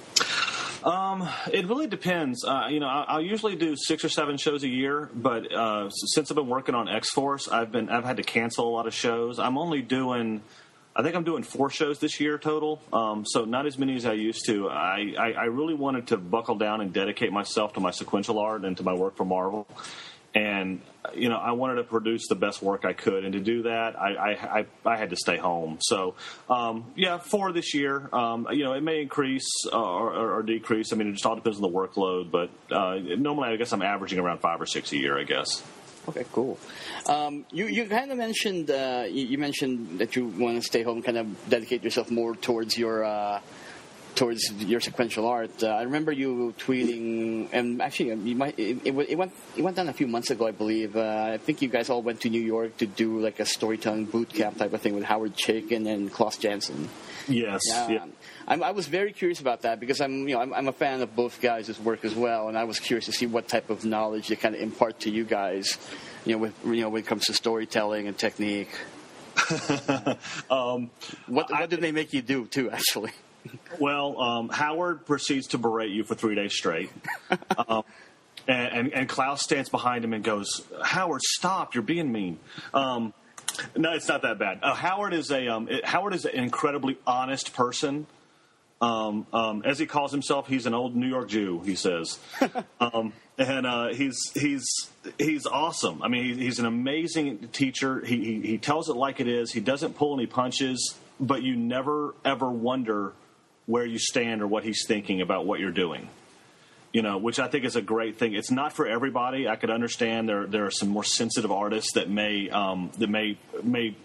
Um, it really depends. Uh, you know, I'll, I'll usually do six or seven shows a year, but uh, since I've been working on X-Force, I've been I've had to cancel a lot of shows. I'm only doing, I think I'm doing four shows this year total, um, so not as many as I used to. I, I, I really wanted to buckle down and dedicate myself to my sequential art and to my work for Marvel. And, you know, I wanted to produce the best work I could. And to do that, I I, I, I had to stay home. So, um, yeah, four this year. Um, you know, it may increase uh, or, or decrease. I mean, it just all depends on the workload. But uh, normally, I guess I'm averaging around five or six a year, I guess. Okay, cool. Um, you you kind of mentioned uh, you, you mentioned that you want to stay home, kind of dedicate yourself more towards your uh, towards your sequential art. Uh, I remember you tweeting, and actually, you might it, it, it went it went down a few months ago, I believe. Uh, I think you guys all went to New York to do like a storytelling boot camp type of thing with Howard Chaykin and Klaus Janson. Yes. Yeah. yeah. I'm, I was very curious about that because I'm, you know, I'm, I'm a fan of both guys' work as well, and I was curious to see what type of knowledge they kind of impart to you guys, you know, with you know when it comes to storytelling and technique. um, what what I, did they make you do too? Actually. Well, um, Howard proceeds to berate you for three days straight. um, and, and, and Klaus stands behind him and goes, Howard, stop, you're being mean. Um, no, it's not that bad. Uh, Howard is a um, it, Howard is an incredibly honest person. Um, um, as he calls himself, he's an old New York Jew, he says. um, and uh, he's he's he's awesome. I mean, he, he's an amazing teacher. He, he he tells it like it is. He doesn't pull any punches, but you never, ever wonder where you stand or what he's thinking about what you're doing, you know, which I think is a great thing. It's not for everybody. I could understand there there are some more sensitive artists that may um, that may may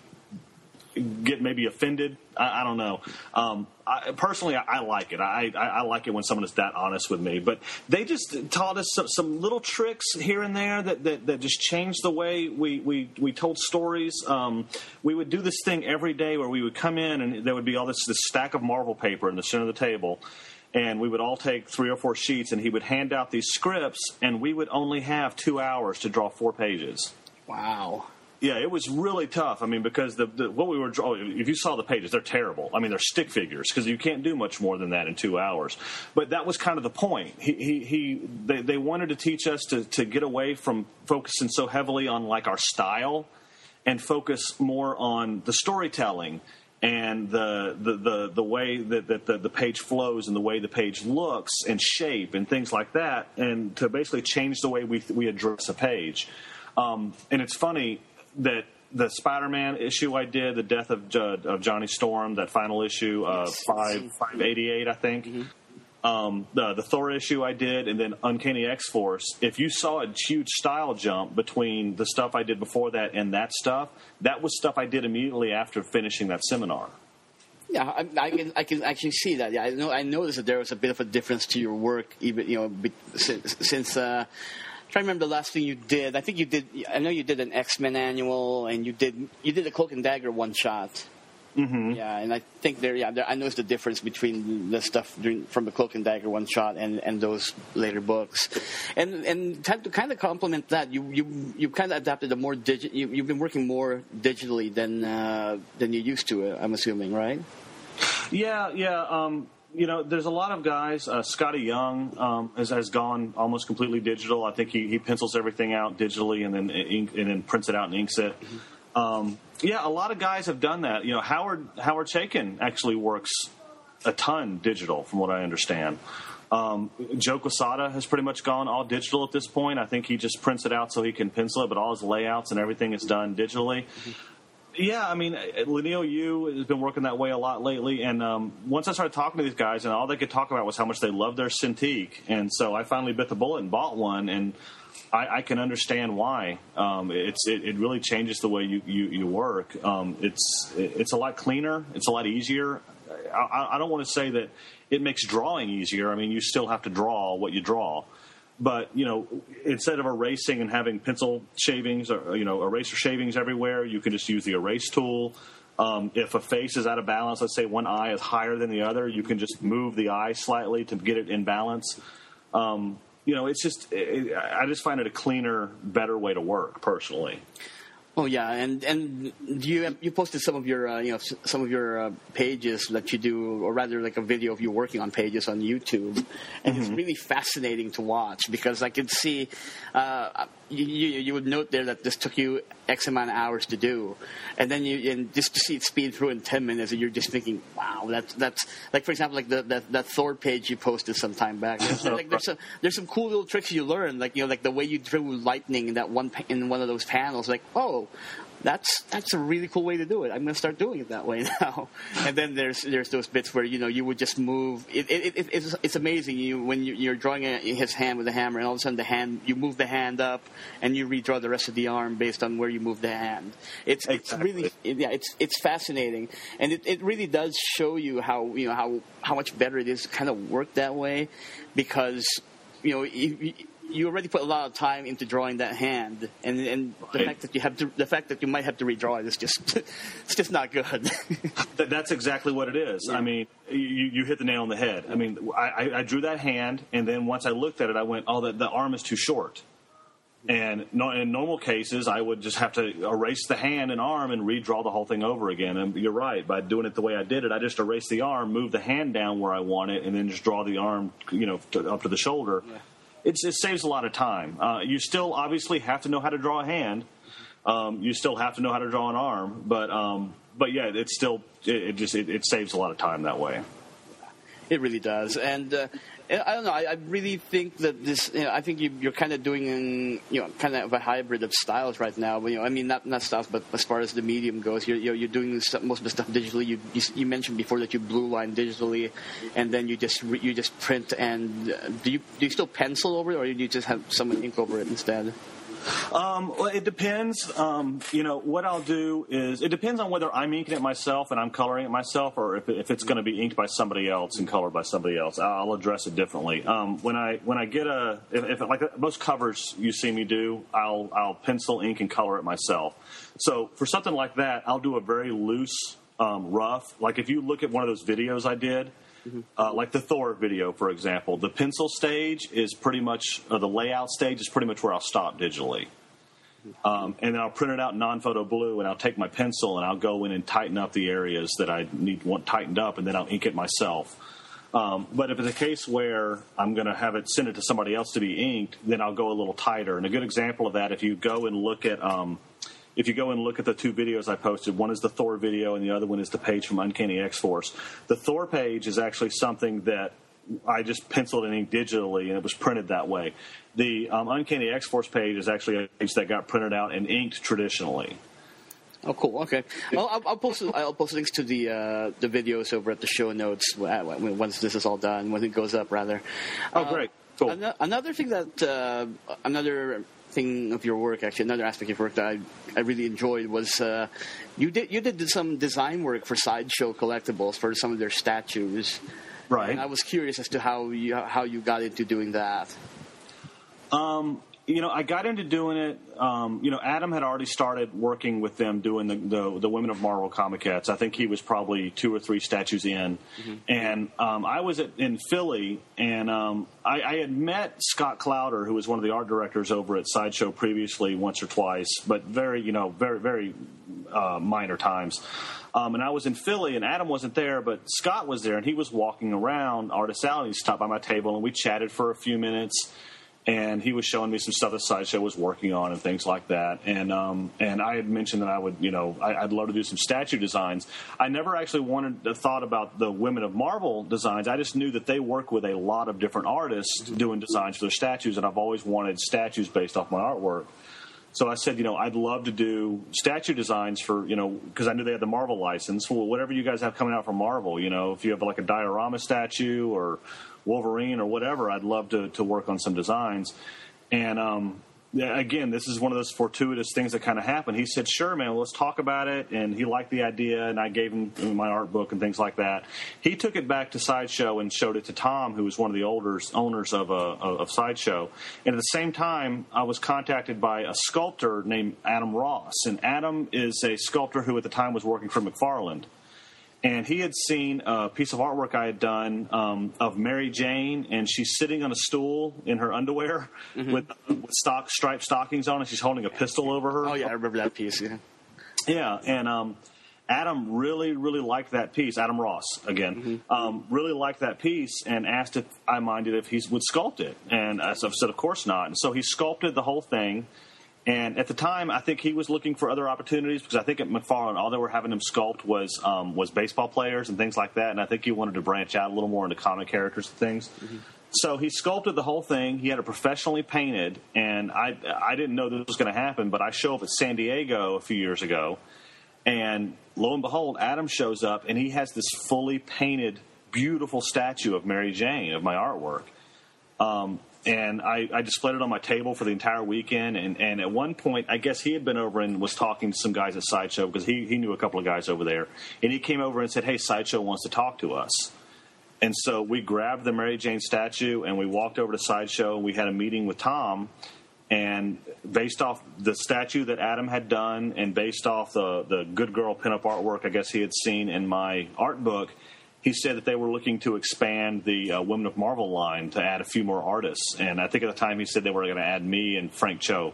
get maybe offended. I, I don't know. Um, I, personally, I, I like it. I, I, I like it when someone is that honest with me. But they just taught us some, some little tricks here and there that, that, that just changed the way we, we, we told stories. Um, we would do this thing every day where we would come in and there would be all this, this stack of Marvel paper in the center of the table. And we would all take three or four sheets, and he would hand out these scripts, and we would only have two hours to draw four pages. Wow. Yeah, it was really tough. I mean, because the, the what we were drawing, if you saw the pages, they're terrible. I mean, they're stick figures because you can't do much more than that in two hours. But that was kind of the point. He, he, he they, they wanted to teach us to, to get away from focusing so heavily on like our style and focus more on the storytelling and the the, the, the way that, that the, the page flows and the way the page looks and shape and things like that, and to basically change the way we we address a page. Um, and it's funny that the Spider-Man issue I did, the death of, uh, of Johnny Storm, that final issue, uh, five five eighty eight, I think. Mm-hmm. Um, the the Thor issue I did, and then Uncanny X-Force. If you saw a huge style jump between the stuff I did before that and that stuff, that was stuff I did immediately after finishing that seminar. Yeah, I, I can I can actually see that. Yeah, I know I noticed that there was a bit of a difference to your work, even you know, since. since uh, I'm trying to remember the last thing you did. I think you did. I know you did an X-Men annual, and you did you did a Cloak and Dagger one shot. Mm-hmm. Yeah, and I think there. Yeah, there, I noticed the difference between the stuff during, from the Cloak and Dagger one shot and, and those later books. And and to kind of complement that, you you you kind of adapted a more digi- you, You've been working more digitally than uh, than you used to. I'm assuming, right? Yeah, yeah. Um, you know, there's a lot of guys. Uh, Scotty Young um, has, has gone almost completely digital. I think he, he pencils everything out digitally and then ink, and then prints it out and inks it. Mm-hmm. Um, yeah, a lot of guys have done that. You know, Howard Howard Chaykin actually works a ton digital, from what I understand. Um, Joe Quesada has pretty much gone all digital at this point. I think he just prints it out so he can pencil it, but all his layouts and everything is done digitally. Mm-hmm. Yeah, I mean, Lineo U has been working that way a lot lately. And um, once I started talking to these guys, and all they could talk about was how much they loved their Cintiq. And so I finally bit the bullet and bought one, and I, I can understand why. Um, it's it, it really changes the way you, you, you work. Um, it's it's a lot cleaner. It's a lot easier. I, I don't want to say that it makes drawing easier. I mean, you still have to draw what you draw. But, you know, instead of erasing and having pencil shavings or, you know, eraser shavings everywhere, you can just use the erase tool. Um, if a face is out of balance, let's say one eye is higher than the other, you can just move the eye slightly to get it in balance. Um, you know, it's just, it, I just find it a cleaner, better way to work, personally. Oh yeah, and and you you posted some of your uh, you know some of your uh, pages that you do, or rather like a video of you working on pages on YouTube, and mm-hmm. it's really fascinating to watch because I could see uh, you, you you would note there that this took you X amount of hours to do, and then you and just to see it speed through in ten minutes, and you're just thinking, wow, that's that's like for example like the that, that Thor page you posted some time back. There's, like there's some there's some cool little tricks you learn, like you know like the way you drew lightning in that one in one of those panels, like oh. That's that's a really cool way to do it. I'm going to start doing it that way now. And then there's there's those bits where you know you would just move. It, it, it it's it's amazing. You when you, you're drawing a, his hand with a hammer, and all of a sudden the hand you move the hand up, and you redraw the rest of the arm based on where you move the hand. It's exactly. it's really it, yeah it's it's fascinating, and it, it really does show you how you know how how much better it is to kind of work that way, because you know. You, You already put a lot of time into drawing that hand, and and the right. fact that you have to, the fact that you might have to redraw it is just, it's just not good. That's exactly what it is. Yeah. I mean, you, you hit the nail on the head. I mean, I, I drew that hand, and then once I looked at it, I went, oh, the, the arm is too short. And no, in normal cases, I would just have to erase the hand and arm and redraw the whole thing over again. And you're right. By doing it the way I did it, I just erased the arm, moved the hand down where I want it, and then just draw the arm, you know, to, up to the shoulder. Yeah. It's, it saves a lot of time. Uh, you still obviously have to know how to draw a hand. Um, you still have to know how to draw an arm, but um, but yeah, it's still it, it just it, it saves a lot of time that way. It really does, and uh, I don't know. I, I really think that this. You know, I think you, you're kind of doing, an, you know, kind of a hybrid of styles right now. But, you know, I mean, not not styles, but as far as the medium goes, you're you're, you're doing stuff, most of the stuff digitally. You, you you mentioned before that you blue line digitally, and then you just re, you just print. And uh, do you do you still pencil over it, or do you just have someone ink over it instead? Um, well, it depends. Um, you know, what I'll do is it depends on whether I'm inking it myself and I'm coloring it myself, or if, if it's going to be inked by somebody else and colored by somebody else. I'll address it differently. Um, when I when I get a if, if like most covers you see me do, I'll I'll pencil, ink, and color it myself. So for something like that, I'll do a very loose, um, rough. Like if you look at one of those videos I did. Mm-hmm. Uh, like the Thor video, for example, the pencil stage is pretty much, or the layout stage is pretty much where I'll stop digitally. Um, and then I'll print it out in non-photo blue, and I'll take my pencil and I'll go in and tighten up the areas that I need want tightened up, and then I'll ink it myself. Um, but if it's a case where I'm going to have it send it to somebody else to be inked, then I'll go a little tighter. And a good example of that, if you go and look at um, If you go and look at the two videos I posted, one is the Thor video and the other one is the page from Uncanny X-Force. The Thor page is actually something that I just penciled and inked digitally, and it was printed that way. The um, Uncanny X-Force page is actually a page that got printed out and inked traditionally. Oh, cool. Okay, I'll, I'll post I'll post links to the uh, the videos over at the show notes once this is all done, when it goes up, rather. Oh, great. Cool. Uh, another thing that uh, another. thing of your work, actually, another aspect of your work that I, I really enjoyed was uh, you did you did some design work for Sideshow Collectibles for some of their statues. Right. And I was curious as to how you how you got into doing that. Um, you know, I got into doing it. Um, you know, Adam had already started working with them doing the the, the Women of Marvel Comiquettes. I think he was probably two or three statues in, mm-hmm. and um, I was at, in Philly, and um, I, I had met Scott Clowder, who was one of the art directors over at Sideshow previously, once or twice, but very, you know, very very uh, minor times. Um, and I was in Philly, and Adam wasn't there, but Scott was there, and he was walking around Artist Alley. He stopped by my table, and we chatted for a few minutes. And he was showing me some stuff that Sideshow was working on and things like that. And um, and I had mentioned that I would, you know, I, I'd love to do some statue designs. I never actually wanted to thought about the Women of Marvel designs. I just knew that they work with a lot of different artists doing designs for their statues, and I've always wanted statues based off my artwork. So I said, you know, I'd love to do statue designs for, you know, because I knew they had the Marvel license. Well, whatever you guys have coming out from Marvel, you know, if you have like a diorama statue or Wolverine or whatever, I'd love to, to work on some designs. And um, yeah, again, this is one of those fortuitous things that kind of happened. He said, sure, man, well, let's talk about it. And he liked the idea, and I gave him my art book and things like that. He took it back to Sideshow and showed it to Tom, who was one of the olders, owners of, uh, of Sideshow. And at the same time, I was contacted by a sculptor named Adam Ross. And Adam is a sculptor who at the time was working for McFarland. And he had seen a piece of artwork I had done um, of Mary Jane, and she's sitting on a stool in her underwear mm-hmm. with, with stock, striped stockings on, and she's holding a pistol over her. Oh, yeah, I remember that piece, yeah. Yeah, and um, Adam really, really liked that piece. Adam Ross, again, mm-hmm. um, really liked that piece and asked if I minded if he would sculpt it. And I said, of course not. And so he sculpted the whole thing. And at the time, I think he was looking for other opportunities because I think at McFarland, all they were having him sculpt was um, was baseball players and things like that. And I think he wanted to branch out a little more into comic characters and things. Mm-hmm. So he sculpted the whole thing. He had it professionally painted. And I I didn't know this was going to happen, but I show up at San Diego a few years ago. And lo and behold, Adam shows up, and he has this fully painted, beautiful statue of Mary Jane, of my artwork. Um And I, I displayed it on my table for the entire weekend. And, and at one point, I guess he had been over and was talking to some guys at Sideshow because he, he knew a couple of guys over there. And he came over and said, hey, Sideshow wants to talk to us. And so we grabbed the Mary Jane statue and we walked over to Sideshow. And we had a meeting with Tom. And based off the statue that Adam had done and based off the, the Good Girl pinup artwork I guess he had seen in my art book, he said that they were looking to expand the uh, Women of Marvel line to add a few more artists. And I think at the time he said they were going to add me and Frank Cho.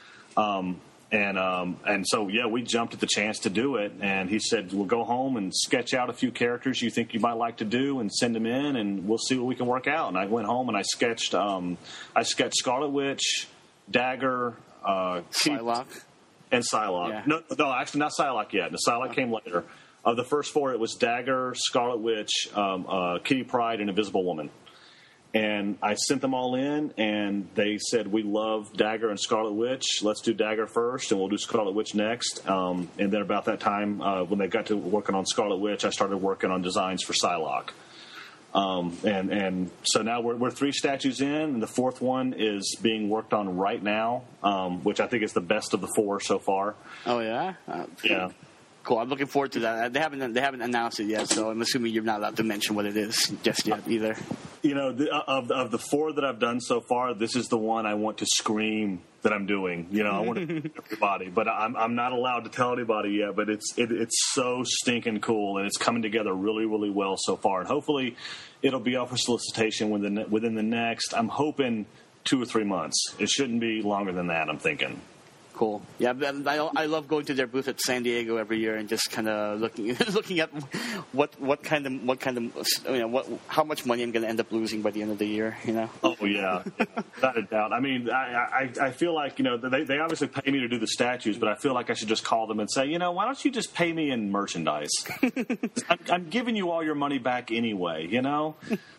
Um, and um, and so, yeah, we jumped at the chance to do it. And he said, we'll go home and sketch out a few characters you think you might like to do and send them in, and we'll see what we can work out. And I went home and I sketched um, I sketched Scarlet Witch, Dagger, uh, Psylocke. And Psylocke. Yeah. No, no, actually not Psylocke yet. The Psylocke came later. Of the first four, it was Dagger, Scarlet Witch, um, uh, Kitty Pryde, and Invisible Woman. And I sent them all in, and they said, we love Dagger and Scarlet Witch. Let's do Dagger first, and we'll do Scarlet Witch next. Um, and then about that time, uh, when they got to working on Scarlet Witch, I started working on designs for Psylocke. Um, and, and so now we're, we're three statues in, and the fourth one is being worked on right now, um, which I think is the best of the four so far. Oh, yeah? Uh, yeah. Cool. I'm looking forward to that. They haven't they haven't announced it yet, so I'm assuming you're not allowed to mention what it is just yet either. You know, the, of of the four that I've done so far, this is the one I want to scream that I'm doing. You know, I want to tell everybody, but I'm I'm not allowed to tell anybody yet. But it's it, it's so stinking cool, and it's coming together really really well so far. And hopefully, it'll be up for solicitation within the, within the next. I'm hoping two or three months. It shouldn't be longer than that. I'm thinking. Cool. Yeah, I, I love going to their booth at San Diego every year and just kind of looking looking at what what kind of what kind of you know what how much money I'm going to end up losing by the end of the year. You know. Oh yeah, without a doubt. I mean, I, I I feel like you know they they obviously pay me to do the statues, but I feel like I should just call them and say, you know, why don't you just pay me in merchandise? I'm, I'm giving you all your money back anyway. You know.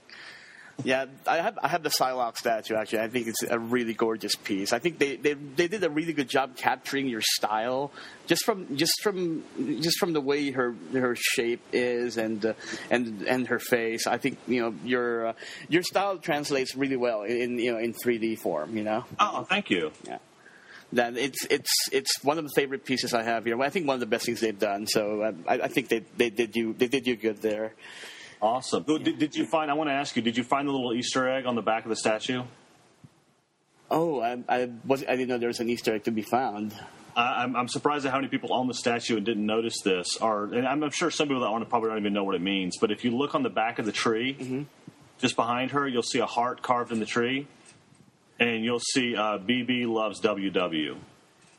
Yeah, I have I have the Psylocke statue, actually. I think it's a really gorgeous piece. I think they, they they did a really good job capturing your style just from just from just from the way her her shape is and uh, and and her face. I think, you know, your uh, your style translates really well in you know in three D form, you know. Oh, thank you. Yeah. Then it's it's it's one of the favorite pieces I have here. I think one of the best things they've done. So I, I think they they did you they did you good there. Awesome. Yeah. Did, did you find? I want to ask you. Did you find the little Easter egg on the back of the statue? Oh, I I, was, I didn't know there was an Easter egg to be found. I, I'm, I'm surprised at how many people own the statue and didn't notice this. Or, and I'm, I'm sure some people that own it probably don't even know what it means. But if you look on the back of the tree, mm-hmm. just behind her, you'll see a heart carved in the tree, and you'll see uh, B B loves W W.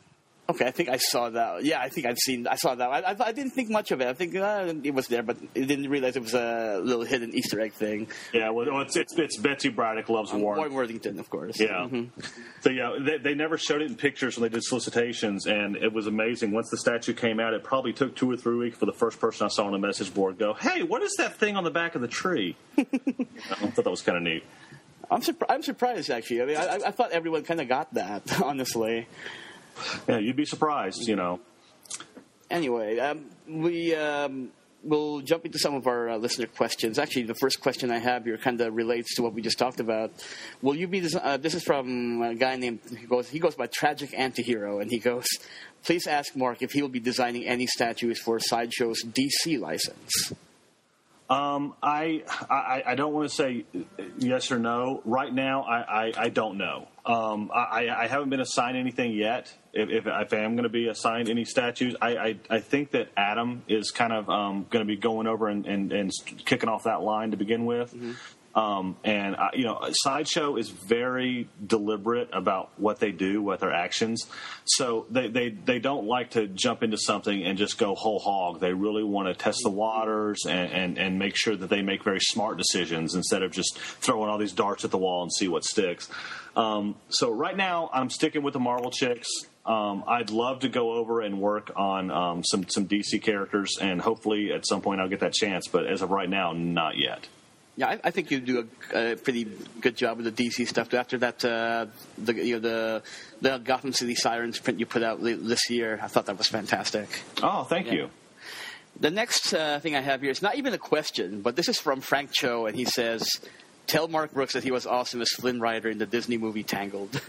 Okay, I think I saw that. Yeah, I think I've seen. I saw that. I, I, I didn't think much of it. I think uh, it was there, but I didn't realize it was a little hidden Easter egg thing. Yeah, well, it's it's, it's Betsy Braddock loves Um, Warren. Warren Worthington, of course. Yeah. Mm-hmm. So yeah, they, they never showed it in pictures when they did solicitations, and it was amazing. Once the statue came out, it probably took two or three weeks for the first person I saw on the message board go, "Hey, what is that thing on the back of the tree?" You know, I thought that was kind of neat. I'm, surpri- I'm surprised, actually. I mean, I, I thought everyone kind of got that, honestly. Yeah, you'd be surprised, you know. Anyway, um, we um, will jump into some of our uh, listener questions. Actually, the first question I have here kind of relates to what we just talked about. Will you be? Des- uh, this is from a guy named he goes. He goes by Tragic Antihero, and he goes, "Please ask Mark if he will be designing any statues for Sideshow's D C license." Um, I, I I don't want to say yes or no. Right now, I, I, I don't know. Um, I, I haven't been assigned anything yet. If, if, if I am going to be assigned any statues, I, I, I think that Adam is kind of um, going to be going over and, and, and kicking off that line to begin with. Mm-hmm. Um, and, uh, you know, Sideshow is very deliberate about what they do, what their actions. So they, they, they don't like to jump into something and just go whole hog. They really want to test the waters and, and, and make sure that they make very smart decisions instead of just throwing all these darts at the wall and see what sticks. Um, so right now I'm sticking with the Marvel chicks. Um, I'd love to go over and work on um, some, some D C characters, and hopefully at some point I'll get that chance. But as of right now, not yet. Yeah, I, I think you do a, a pretty good job with the D C stuff. After that, uh, the you know the the Gotham City Sirens print you put out this year, I thought that was fantastic. Oh, thank yeah. you. The next uh, thing I have here is not even a question, but this is from Frank Cho, and he says, "Tell Mark Brooks that he was awesome as Flynn Rider in the Disney movie Tangled."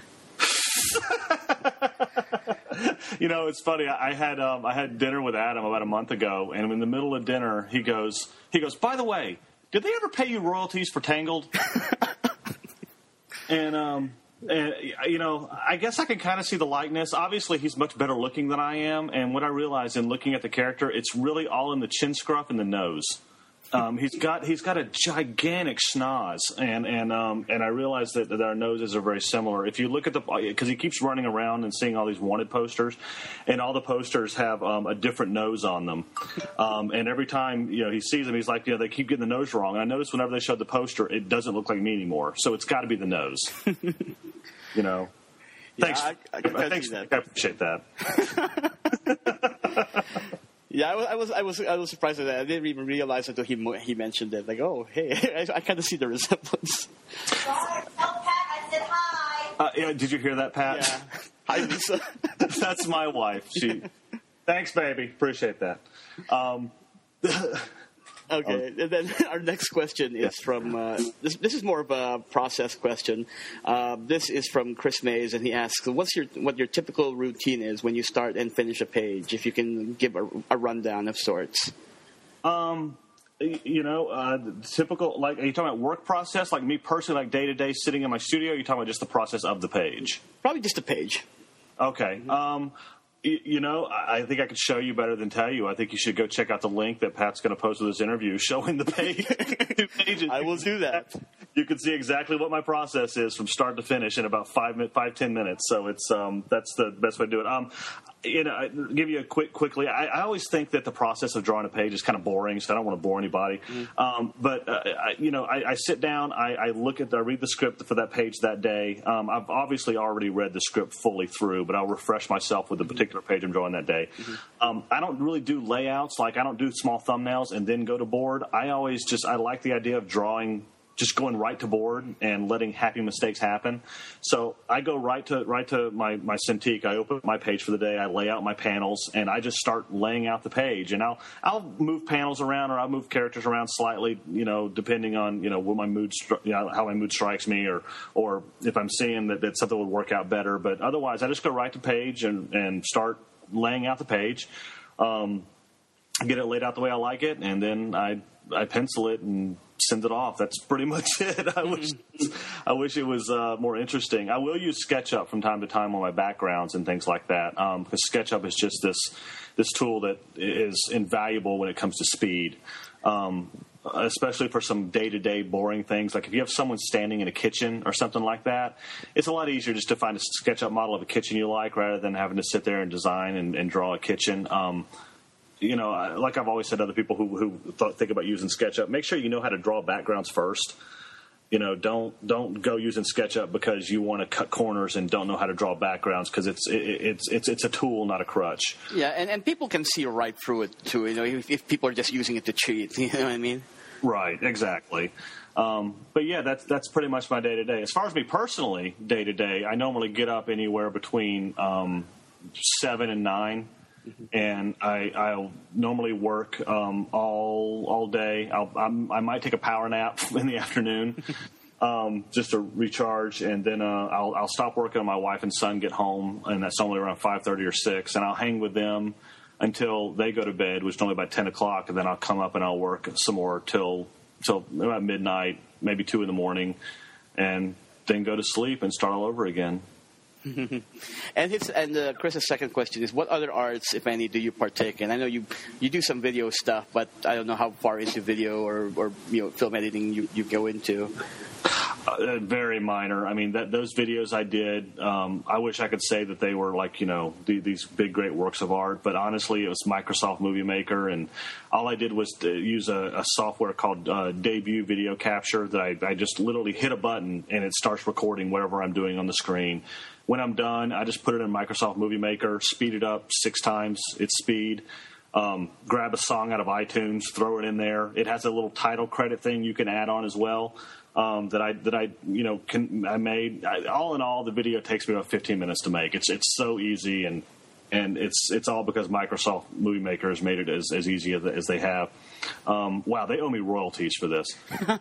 You know, it's funny. I had um, I had dinner with Adam about a month ago, and in the middle of dinner, he goes, he goes, "By the way, did they ever pay you royalties for Tangled?" and, um, and, you know, I guess I can kind of see the likeness. Obviously, he's much better looking than I am. And what I realized in looking at the character, it's really all in the chin scruff and the nose. Um, he's got he's got a gigantic schnoz, and and um, and I realize that, that our noses are very similar. If you look at the, because he keeps running around and seeing all these wanted posters, and all the posters have um, a different nose on them, um, and every time you know he sees them, he's like, you know, they keep getting the nose wrong. And I notice whenever they show the poster, it doesn't look like me anymore, so it's got to be the nose. You know, yeah, thanks, I, I, can thanks, that. I appreciate that. Yeah, I was, I was, I was surprised at that. I didn't even realize until he he mentioned it. Like, oh, hey, I, I kind of see the resemblance. Tell Pat I said hi. Uh, yeah, did you hear that, Pat? Yeah. Hi, Lisa. That's my wife. She. Thanks, baby. Appreciate that. Um, Okay, and then our next question is from, uh, this This is more of a process question. Uh, this is from Chris Mays, and he asks, what's your what your typical routine is when you start and finish a page, if you can give a, a rundown of sorts? Um, you know, uh, typical, like, are you talking about work process, like me personally, like day-to-day sitting in my studio, or are you talking about just the process of the page? Probably just a page. Okay. Mm-hmm. Um, You know, I think I could show you better than tell you. I think you should go check out the link that Pat's going to post with this interview showing the page. Two pages. I will do that. You can see exactly what my process is from start to finish in about five, five ten minutes. So it's um, that's the best way to do it. Um, you know, I'll give you a quick, quickly. I, I always think that the process of drawing a page is kind of boring, so I don't want to bore anybody. Mm. Um, but uh, I, you know, I, I sit down, I, I look at, I read the script for that page that day. Um, I've obviously already read the script fully through, but I'll refresh myself with the particular page I'm drawing that day. Mm-hmm. Um, I don't really do layouts, like I don't do small thumbnails and then go to board. I always just I like the idea of drawing. Just going right to board and letting happy mistakes happen. So I go right to right to my, my Cintiq. I open my page for the day. I lay out my panels, and I just start laying out the page. And I'll I'll move panels around, or I'll move characters around slightly, you know, depending on you know what my mood, you know, how my mood strikes me, or or if I'm seeing that, that something would work out better. But otherwise, I just go right to page and and start laying out the page. Um, get it laid out the way I like it, and then I I pencil it and send it off. That's pretty much it. I wish I wish it was uh, more interesting. I will use SketchUp from time to time on my backgrounds and things like that, um, because SketchUp is just this this tool that is invaluable when it comes to speed. Um, especially for some day-to-day boring things. Like if you have someone standing in a kitchen or something like that, it's a lot easier just to find a SketchUp model of a kitchen you like rather than having to sit there and design and, and draw a kitchen. Um, you know, like I've always said to other people who, who th- think about using SketchUp, make sure you know how to draw backgrounds first. You know, don't don't go using SketchUp because you want to cut corners and don't know how to draw backgrounds, because it's it, it's it's it's a tool, not a crutch. Yeah, and, and people can see right through it too. You know, if, if people are just using it to cheat, you know what I mean? Right, exactly. Um, but yeah, that's that's pretty much my day to day. As far as me personally, day to day, I normally get up anywhere between um, seven and nine. Mm-hmm. And I, I'll normally work um, all all day. I'll, I'm, I might take a power nap in the afternoon um, just to recharge, and then uh, I'll, I'll stop working when my wife and son get home, and that's normally around five thirty or six, and I'll hang with them until they go to bed, which is normally by ten o'clock, and then I'll come up and I'll work some more till till about midnight, maybe two in the morning, and then go to sleep and start all over again. And his and uh, Chris's second question is, what other arts, if any, do you partake in? I know you you do some video stuff, but I don't know how far into video or, or you know film editing you, you go into. Uh, very minor. I mean, that, those videos I did, um, I wish I could say that they were like, you know, the, these big, great works of art. But honestly, it was Microsoft Movie Maker. And all I did was to use a, a software called uh, Debut Video Capture that I, I just literally hit a button and it starts recording whatever I'm doing on the screen. When I'm done, I just put it in Microsoft Movie Maker, speed it up six times its speed. Um, grab a song out of iTunes, throw it in there. It has a little title credit thing you can add on as well. Um, that I that I you know can, I made. I, all in all, the video takes me about fifteen minutes to make. It's it's so easy, and and it's it's all because Microsoft Movie Maker has made it as, as easy as, as they have. Um, wow, they owe me royalties for this.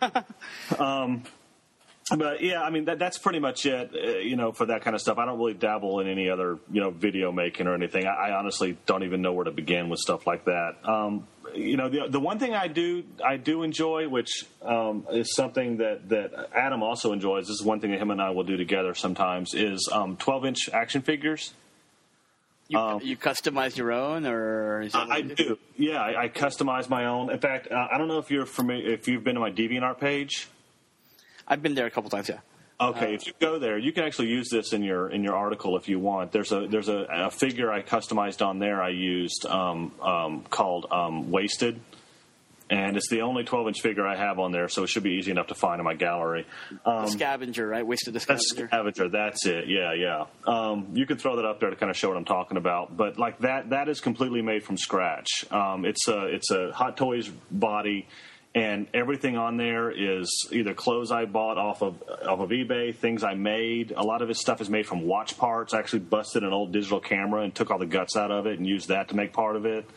um, but yeah, I mean that that's pretty much it. Uh, you know, for that kind of stuff, I don't really dabble in any other you know video making or anything. I, I honestly don't even know where to begin with stuff like that. Um, You know, the the one thing I do I do enjoy, which um, is something that, that Adam also enjoys. This is one thing that him and I will do together sometimes. Is um, twelve inch action figures. You, um, you customize your own, or is that I, I do. Yeah, I, I customize my own. In fact, uh, I don't know if you're familiar, if you've been to my DeviantArt page. I've been there a couple times. Yeah. Okay, if you go there, you can actually use this in your in your article if you want. There's a there's a, a figure I customized on there. I used um, um, called um, Wasted, and it's the only twelve inch figure I have on there, so it should be easy enough to find in my gallery. Um, the Scavenger, right? Wasted the Scavenger. Scavenger, that's it. Yeah, yeah. Um, you can throw that up there to kind of show what I'm talking about. But like that, that is completely made from scratch. Um, it's a it's a Hot Toys body. And everything on there is either clothes I bought off of off of eBay, things I made. A lot of his stuff is made from watch parts. I actually busted an old digital camera and took all the guts out of it and used that to make part of it.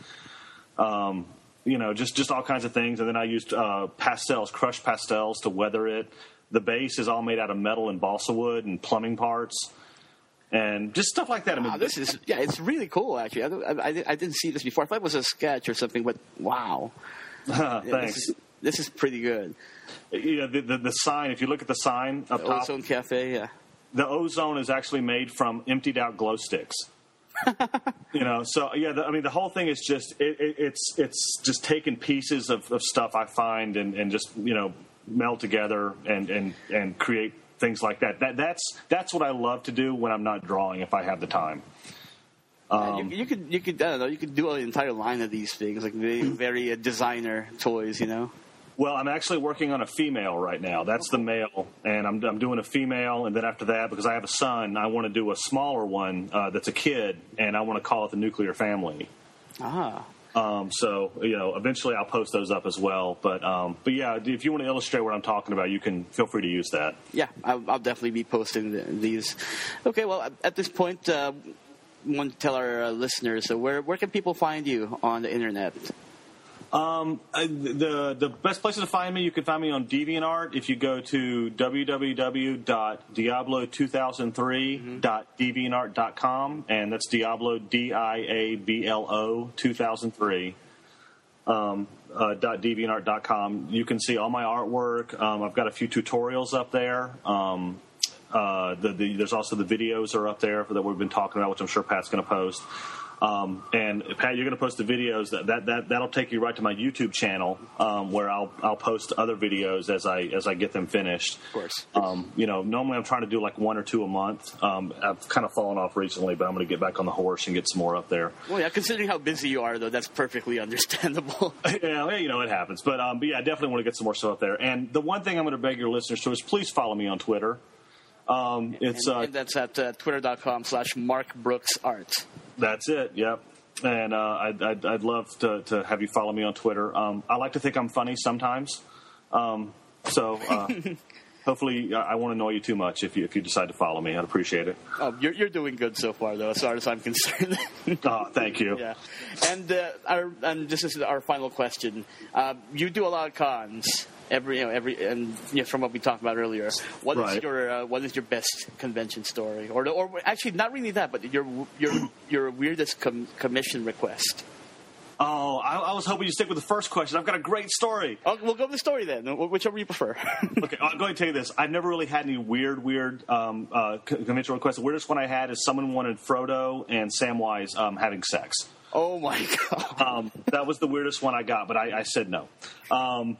Um, you know, just, just all kinds of things. And then I used uh, pastels, crushed pastels to weather it. The base is all made out of metal and balsa wood and plumbing parts. And just stuff like that. I mean, wow, this is yeah, it's really cool. Actually, I, I, I didn't see this before. I thought it was a sketch or something, but wow. Uh, yeah, thanks. This is, this is pretty good. You know, the, the, the sign, if you look at the sign up the top. Ozone Cafe, yeah. The ozone is actually made from emptied out glow sticks. You know, so yeah, the, I mean, the whole thing is just, it, it, it's it's just taking pieces of, of stuff I find and, and just, you know, meld together and, and, and create things like that. That that's that's what I love to do when I'm not drawing, if I have the time. Um, you, you could, you could, I don't know, you could do an entire line of these things, like very, very uh, designer toys, you know. Well, I'm actually working on a female right now. That's the male, and I'm, I'm doing a female, and then after that, because I have a son, I want to do a smaller one uh, that's a kid, and I want to call it the Nuclear Family. Ah. Um, so, you know, eventually I'll post those up as well. But, um, but yeah, if you want to illustrate what I'm talking about, you can feel free to use that. Yeah, I'll, I'll definitely be posting the, these. Okay, well, at this point, uh, I want to tell our uh, listeners, so where where can people find you on the internet? Um, the the best places to find me, you can find me on DeviantArt. If you go to w w w dot diablo two thousand three dot deviantart dot com, and that's Diablo, D I A B L O, two thousand three, um, uh, dot deviantart dot com. You can see all my artwork. Um, I've got a few tutorials up there. Um, uh, the, the, there's also the videos are up there that we've been talking about, which I'm sure Pat's going to post. Um, and Pat, you're going to post the videos. That, that that that'll take you right to my YouTube channel, um, where I'll I'll post other videos as I as I get them finished. Of course. Um, you know, normally I'm trying to do like one or two a month. Um, I've kind of fallen off recently, but I'm going to get back on the horse and get some more up there. Well, yeah, considering how busy you are, though, that's perfectly understandable. Yeah, you know, it happens. But um, but yeah, I definitely want to get some more stuff up there. And the one thing I'm going to beg your listeners to is please follow me on Twitter. Um, it's and, uh, and that's at uh, twitter.com slash Mark Brooks Art. That's it. Yep. And uh, I'd, I'd I'd love to, to have you follow me on Twitter. Um, I like to think I'm funny sometimes. Um, so uh, hopefully I won't annoy you too much if you if you decide to follow me. I'd appreciate it. Oh, you're you're doing good so far, though, as far as I'm concerned. Oh, thank you. Yeah. And uh, our and this is our final question. Uh, you do a lot of cons. Every, you know, every, and you know, from what we talked about earlier, what Right. is your uh, what is your best convention story, or or actually not really that, but your your your weirdest com- commission request? Oh, I, I was hoping you'd stick with the first question. I've got a great story. Oh, we'll go with the story then, whichever you prefer. Okay, I'll go ahead and tell you this. I've never really had any weird, weird um, uh, convention requests. The weirdest one I had is someone wanted Frodo and Samwise um, having sex. Oh my god! Um, that was the weirdest one I got, but I, I said no. Um,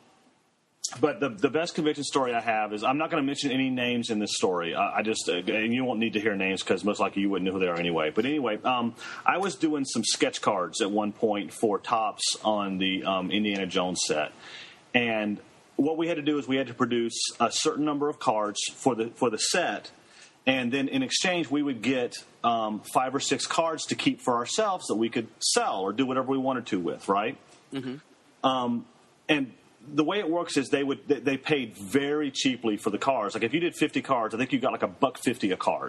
But the the best convention story I have is I'm not going to mention any names in this story. I, I just uh, and you won't need to hear names because most likely you wouldn't know who they are anyway. But anyway, um, I was doing some sketch cards at one point for Topps on the um, Indiana Jones set, and what we had to do is we had to produce a certain number of cards for the for the set, and then in exchange we would get um, five or six cards to keep for ourselves that we could sell or do whatever we wanted to with, right? Mm-hmm. Um, and the way it works is they would they paid very cheaply for the cards. Like if you did fifty cards, I think you got like a buck fifty a card.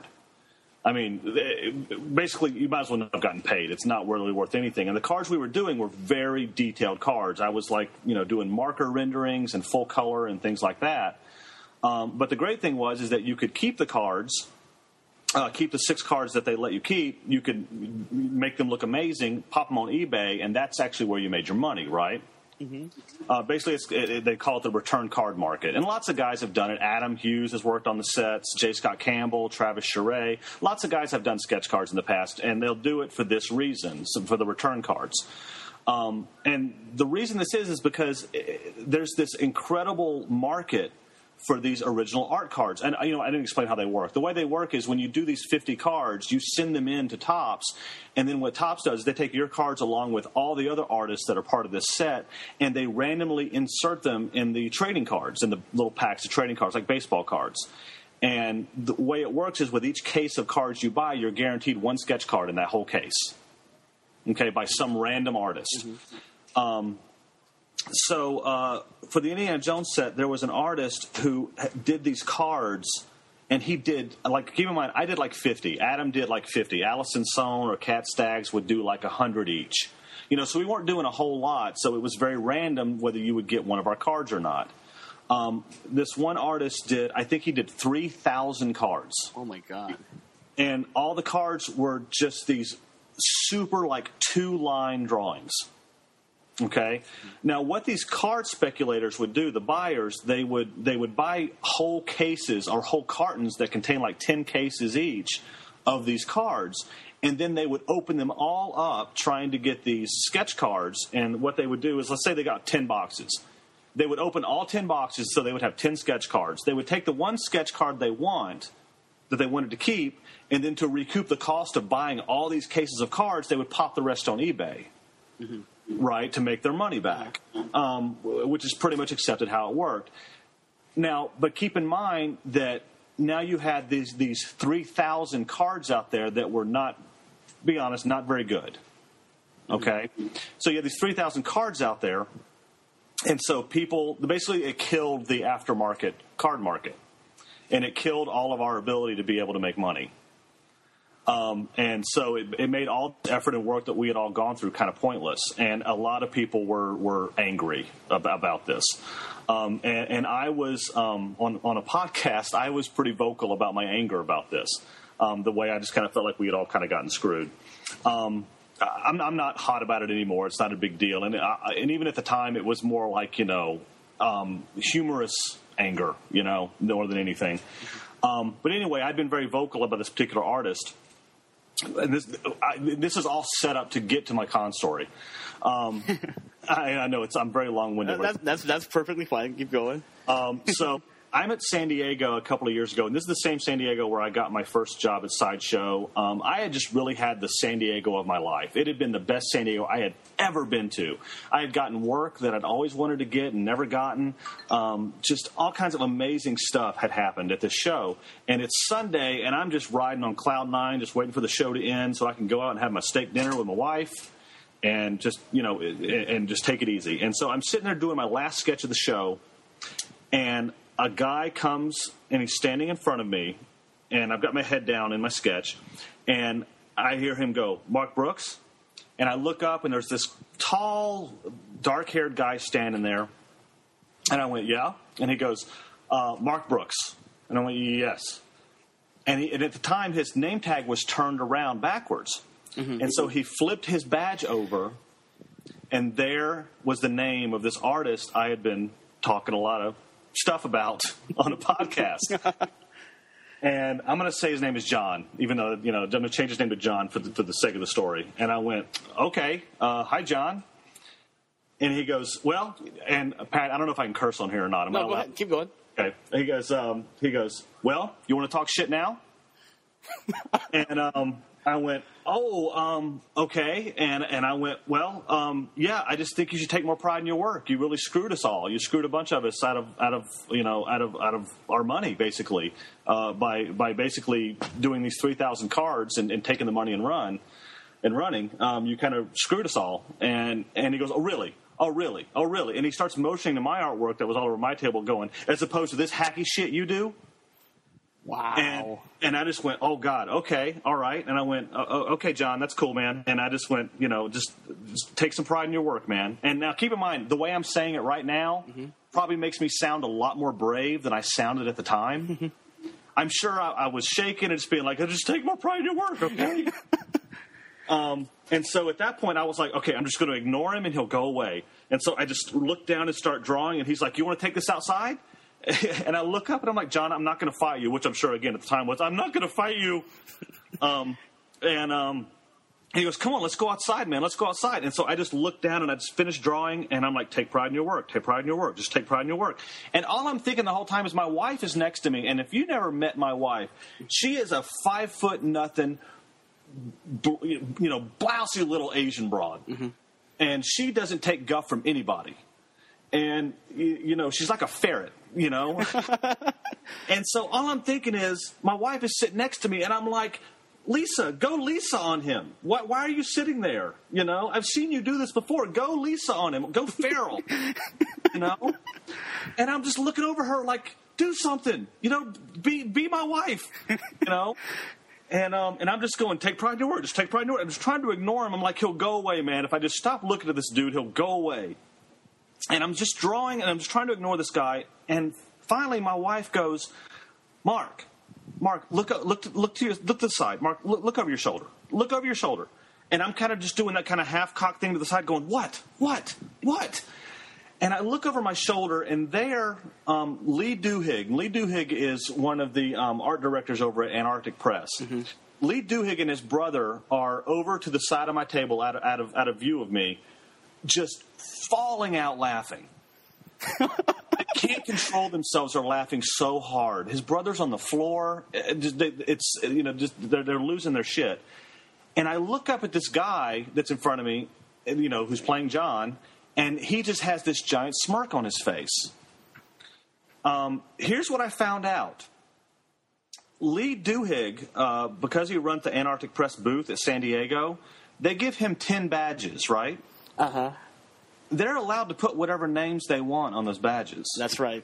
I mean, basically, you might as well not have gotten paid. It's not really worth anything. And the cards we were doing were very detailed cards. I was like, you know, doing marker renderings and full color and things like that. Um, but the great thing was is that you could keep the cards, uh, keep the six cards that they let you keep. You could make them look amazing, pop them on eBay, and that's actually where you made your money, right? Mm-hmm. Uh, basically, it's, it, it, they call it the return card market. And lots of guys have done it. Adam Hughes has worked on the sets, J. Scott Campbell, Travis Charest. Lots of guys have done sketch cards in the past, and they'll do it for this reason, so for the return cards. Um, and the reason this is is because it, there's this incredible market for these original art cards. And, you know, I didn't explain how they work. The way they work is when you do these fifty cards, you send them in to Topps, and then what Topps does is they take your cards along with all the other artists that are part of this set, and they randomly insert them in the trading cards, in the little packs of trading cards, like baseball cards. And the way it works is with each case of cards you buy, you're guaranteed one sketch card in that whole case, okay, by some random artist. Mm-hmm. Um So uh, for the Indiana Jones set, there was an artist who did these cards, and he did, like, keep in mind, I did like fifty. Adam did like fifty. Allison Sohn or Cat Staggs would do like one hundred each. You know, so we weren't doing a whole lot, so it was very random whether you would get one of our cards or not. Um, this one artist did, I think he did three thousand cards. Oh, my God. And all the cards were just these super, like, two-line drawings. Okay. Now, what these card speculators would do, the buyers, they would they would buy whole cases or whole cartons that contain like ten cases each of these cards, and then they would open them all up trying to get these sketch cards. And what they would do is, let's say they got ten boxes. They would open all ten boxes, so they would have ten sketch cards. They would take the one sketch card they want, that they wanted to keep, and then to recoup the cost of buying all these cases of cards, they would pop the rest on eBay. Mm-hmm. Right, to make their money back, um, which is pretty much accepted how it worked. Now, but keep in mind that now you had these these three thousand cards out there that were not, be honest, not very good. Okay? Mm-hmm. So you had these three thousand cards out there, and so people, basically it killed the aftermarket card market, and it killed all of our ability to be able to make money. Um, and so it, it made all the effort and work that we had all gone through kind of pointless. And a lot of people were, were angry about, about this. Um, and, and I was, um, on, on a podcast, I was pretty vocal about my anger about this. Um, the way I just kind of felt like we had all kind of gotten screwed. Um, I'm, I'm not hot about it anymore. It's not a big deal. And, I, and even at the time, it was more like, you know, um, humorous anger, you know, more than anything. Um, but anyway, I'd been very vocal about this particular artist. and this I, this is all set up to get to my con story. Um, I, I know it's I'm very long-winded. That's, that's that's perfectly fine. Keep going. Um, so I'm at San Diego a couple of years ago, and this is the same San Diego where I got my first job at Sideshow. Um, I had just really had the San Diego of my life. It had been the best San Diego I had ever been to. I had gotten work that I'd always wanted to get and never gotten. Um, just all kinds of amazing stuff had happened at this show. And it's Sunday, and I'm just riding on cloud nine, just waiting for the show to end so I can go out and have my steak dinner with my wife and just, you know, and just take it easy. And so I'm sitting there doing my last sketch of the show, and a guy comes and he's standing in front of me, and I've got my head down in my sketch, and I hear him go, "Mark Brooks?" And I look up, and there's this tall, dark-haired guy standing there, and I went, "Yeah?" And he goes, uh, "Mark Brooks." And I went, "Yes." And, he, and at the time, his name tag was turned around backwards. Mm-hmm. And so he flipped his badge over, and there was the name of this artist I had been talking a lot of stuff about on a podcast. And I'm going to say his name is John, even though, you know, I'm going to change his name to John for the, for the sake of the story. And I went, "Okay, uh, hi, John." And he goes, "Well," and Pat, I don't know if I can curse on here or not. Am no, I go allowed? ahead. Keep going. Okay. He goes, um, he goes, "Well, you want to talk shit now?" And um, I went, "Oh, um, okay." And and I went, "Well, um, yeah, I just think you should take more pride in your work. You really screwed us all. You screwed a bunch of us out of out of you know out of out of our money, basically, uh, by by basically doing these three thousand cards and, and taking the money and run and running. Um, you kind of screwed us all." And and he goes, "Oh, really? Oh, really? Oh, really?" And he starts motioning to my artwork that was all over my table, going, "As opposed to this hacky shit you do." Wow. And, and I just went, "Oh, God, okay, all right." And I went, oh, "Okay, John, that's cool, man." And I just went, you know, just, just take some pride in your work, man. And now keep in mind, the way I'm saying it right now mm-hmm. probably makes me sound a lot more brave than I sounded at the time. Mm-hmm. I'm sure I, I was shaking and just being like, "Just take more pride in your work, okay?" um, and so at that point, I was like, okay, I'm just going to ignore him and he'll go away. And so I just look down and start drawing, and he's like, "You want to take this outside?" And I look up and I'm like, "John, I'm not going to fight you," which I'm sure again at the time was, "I'm not going to fight you." Um, and um, he goes, "Come on, let's go outside, man. Let's go outside." And so I just looked down and I just finished drawing, and I'm like, "Take pride in your work. Take pride in your work. Just take pride in your work." And all I'm thinking the whole time is my wife is next to me. And if you never met my wife, she is a five foot nothing, you know, blousy little Asian broad. Mm-hmm. And she doesn't take guff from anybody. And, you know, she's like a ferret, you know. And so all I'm thinking is my wife is sitting next to me, and I'm like, "Lisa, go Lisa on him. Why, why are you sitting there? You know, I've seen you do this before. Go Lisa on him. Go feral." You know. And I'm just looking over her like, "Do something. You know, be be my wife." You know. And um, and I'm just going, "Take pride in your work. Just take pride in your work." I'm just trying to ignore him. I'm like, "He'll go away, man. If I just stop looking at this dude, he'll go away." And I'm just drawing, and I'm just trying to ignore this guy. And finally, my wife goes, "Mark, Mark, look up, look, look to your, look to the side. Mark, look, look over your shoulder. Look over your shoulder." And I'm kind of just doing that kind of half-cocked thing to the side, going, "What? What? What?" And I look over my shoulder, and there, um, Lee Duhigg. Lee Duhigg is one of the um, art directors over at Antarctic Press. Mm-hmm. Lee Duhigg and his brother are over to the side of my table, out of out of, out of view of me, just falling out laughing. They can't control themselves. They're laughing so hard. His brother's on the floor. It's, you know, just they're, they're losing their shit. And I look up at this guy that's in front of me, you know, who's playing John, and he just has this giant smirk on his face. Um, here's what I found out. Lee Duhigg, uh, because he runs the Antarctic Press booth at San Diego, they give him ten badges, right? Uh-huh. They're allowed to put whatever names they want on those badges. That's right.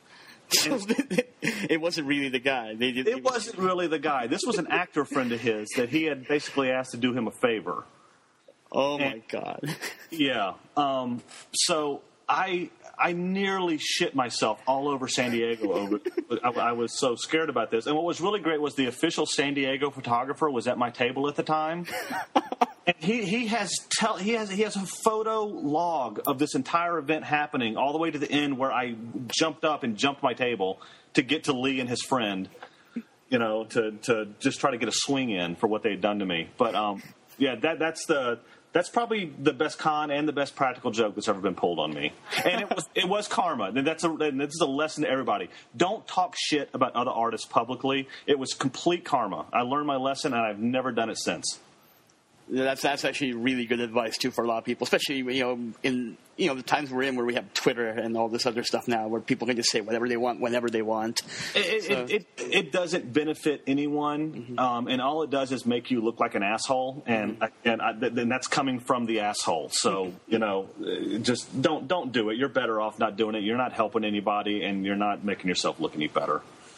It wasn't really the guy. They did, it wasn't really the guy. This was an actor friend of his that he had basically asked to do him a favor. Oh, and, my God. Yeah. Um, so I I nearly shit myself all over San Diego. Over I, I was so scared about this. And what was really great was the official San Diego photographer was at my table at the time. And he, he has tell he has he has a photo log of this entire event happening all the way to the end where I jumped up and jumped my table to get to Lee and his friend. you know, to, to just try to get a swing in for what they had done to me. But um, yeah, that that's the that's probably the best con and the best practical joke that's ever been pulled on me. And it was it was karma. And that's a and this is a lesson to everybody. Don't talk shit about other artists publicly. It was complete karma. I learned my lesson, and I've never done it since. That's that's actually really good advice too for a lot of people, especially you know in you know the times we're in where we have Twitter and all this other stuff now, where people can just say whatever they want whenever they want. It so. it, it, it doesn't benefit anyone, mm-hmm. um, and all it does is make you look like an asshole, and mm-hmm. and I, and that's coming from the asshole. So mm-hmm. you know, just don't don't do it. You're better off not doing it. You're not helping anybody, and you're not making yourself look any better.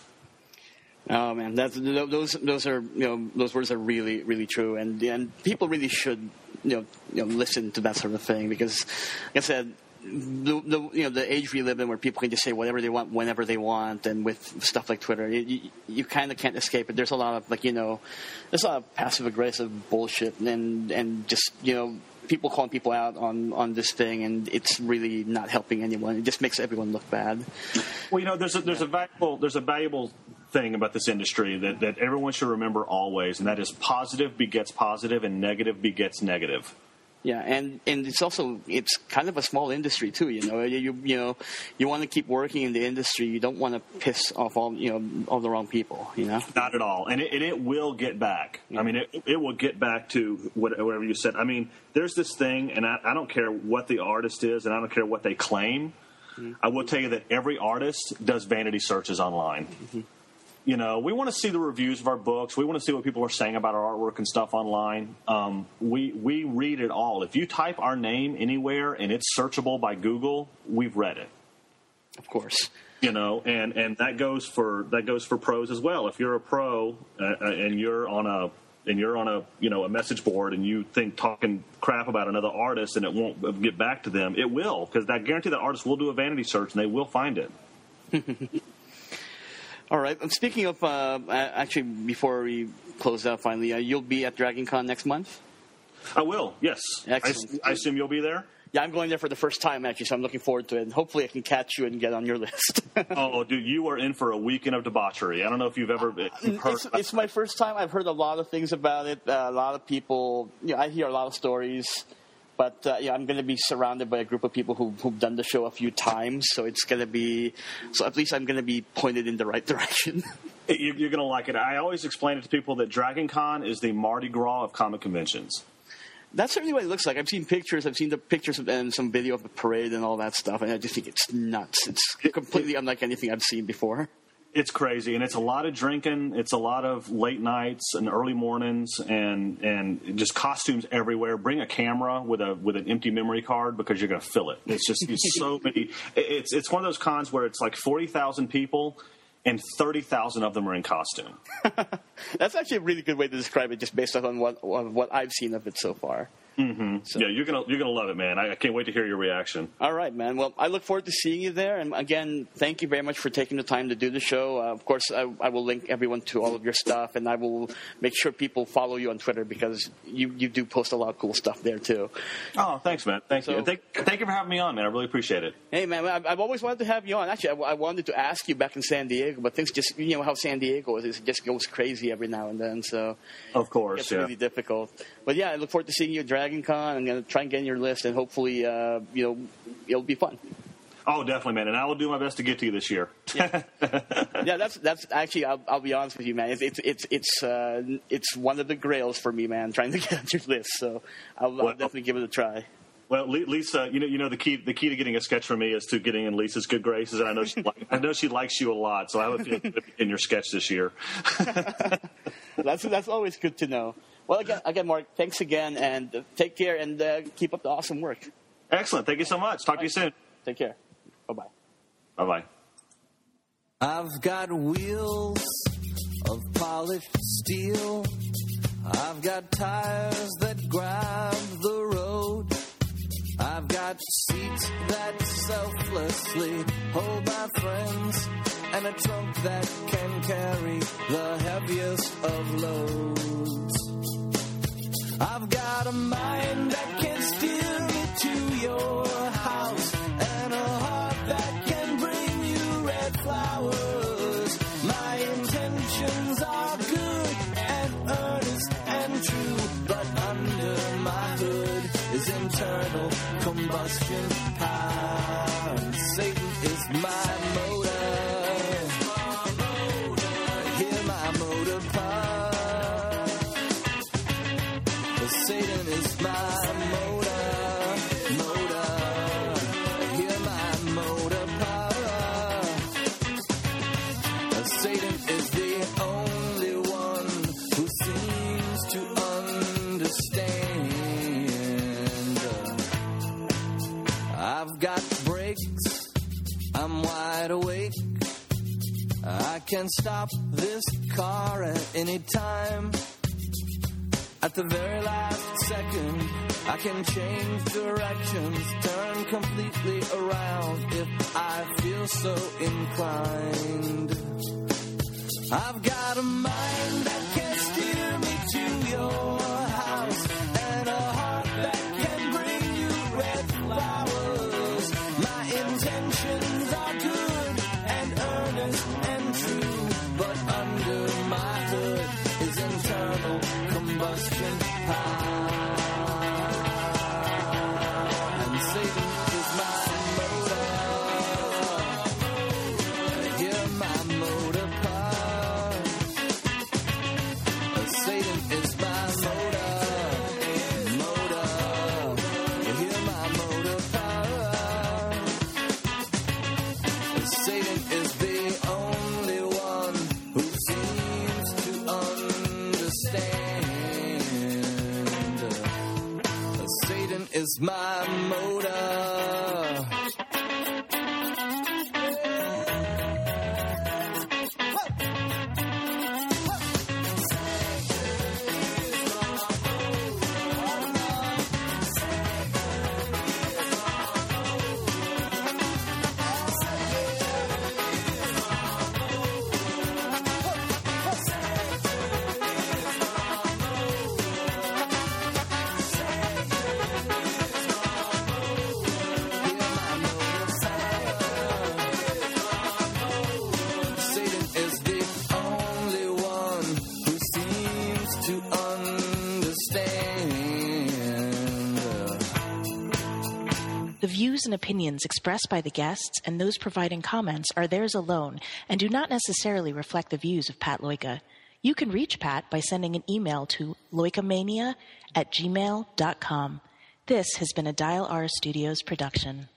Oh man, that's those those are you know those words are really really true, and and people really should you know you know listen to that sort of thing, because like I said, the, the you know the age we live in where people can just say whatever they want whenever they want, and with stuff like Twitter, you you, you kind of can't escape it. There's a lot of like you know there's a lot of passive aggressive bullshit, and and just you know people calling people out on, on this thing, and it's really not helping anyone. It just makes everyone look bad. Well, you know, there's a there's a valuable there's a valuable thing about this industry that, that everyone should remember always, and that is positive begets positive and negative begets negative. Yeah, and, and it's also it's kind of a small industry too. You know, you you know you want to keep working in the industry. You don't want to piss off all you know all the wrong people. You know, not at all, and it, and it will get back. Yeah. I mean, it, it will get back to whatever you said. I mean, there's this thing, and I, I don't care what the artist is, and I don't care what they claim. Mm-hmm. I will tell you that every artist does vanity searches online. Mm-hmm. You know, we want to see the reviews of our books. We want to see what people are saying about our artwork and stuff online. Um, we we read it all. If you type our name anywhere and it's searchable by Google, we've read it. Of course. You know, and, and that goes for that goes for pros as well. If you're a pro uh, and you're on a and you're on a you know a message board and you think talking crap about another artist and it won't get back to them, it will, because I guarantee that artist will do a vanity search and they will find it. All right. Speaking of, uh, actually, before we close out finally, uh, you'll be at Dragon Con next month? I will, yes. Excellent. I, I assume you'll be there? Yeah, I'm going there for the first time, actually, so I'm looking forward to it. And hopefully I can catch you and get on your list. Oh, dude, you are in for a weekend of debauchery. I don't know if you've ever heard it's, it's my first time. I've heard a lot of things about it. Uh, a lot of people, you know, I hear a lot of stories. But uh, yeah, I'm going to be surrounded by a group of people who, who've done the show a few times, so it's going to be so at least I'm going to be pointed in the right direction. You're going to like it. I always explain it to people that Dragon Con is the Mardi Gras of comic conventions. That's certainly what it looks like. I've seen pictures. I've seen the pictures and some video of the parade and all that stuff, and I just think it's nuts. It's completely unlike anything I've seen before. It's crazy, and it's a lot of drinking. It's a lot of late nights and early mornings, and and just costumes everywhere. Bring a camera with a with an empty memory card because you're going to fill it. It's just it's so many. It's it's one of those cons where it's like forty thousand people, and thirty thousand of them are in costume. That's actually a really good way to describe it, just based on what on what I've seen of it so far. Mm-hmm. So. Yeah, you're gonna you're gonna love it, man. I, I can't wait to hear your reaction. All right, man. Well, I look forward to seeing you there. And again, thank you very much for taking the time to do the show. Uh, of course, I, I will link everyone to all of your stuff, and I will make sure people follow you on Twitter because you, you do post a lot of cool stuff there too. Oh, thanks, man. Thank so, you. And thank thank you for having me on, man. I really appreciate it. Hey, man. I've, I've always wanted to have you on. Actually, I, I wanted to ask you back in San Diego, but things just you know how San Diego is. It just goes crazy every now and then. So of course, it's yeah. really difficult. But yeah, I look forward to seeing you at Dragon Con. I'm gonna try and get in your list, and hopefully, uh, you know, it'll be fun. Oh, definitely, man, and I will do my best to get to you this year. Yeah, yeah that's that's actually, I'll, I'll be honest with you, man. It's it's it's it's, uh, it's one of the grails for me, man, trying to get on your list. So I'll, well, I'll definitely give it a try. Well, Lisa, you know, you know the key the key to getting a sketch from me is to getting in Lisa's good graces, and I know she like, I know she likes you a lot, so I have a feeling in your sketch this year. that's that's always good to know. Well, again, again, Mark, thanks again, and uh, take care, and uh, keep up the awesome work. Excellent. Thank you so much. Talk to you soon. Take care. Bye-bye. Bye-bye. I've got wheels of polished steel. I've got tires that grab the road. I've got seats that selflessly hold my friends, and a trunk that can carry the heaviest of loads. I've got a mind that can steer me to your house, and a heart that can bring you red flowers. My intentions wide awake. I can stop this car at any time. At the very last second, I can change directions, turn completely around if I feel so inclined. I've got a mind that can steer me to your house, and a heart that can bring you red flowers. My intentions are good and earnest and true, but under my hood is internal combustion power. And Satan is my motor. Hear my motor parts. Satan is my motor. Motor. Hear my motor parts. Satan is the only one who seems to understand. Satan is my motor. Satan is the only one who seems to understand. The views and opinions expressed by the guests and those providing comments are theirs alone and do not necessarily reflect the views of Pat Loika. You can reach Pat by sending an email to loikamania at gmail dot com. This has been a Dial R Studios production.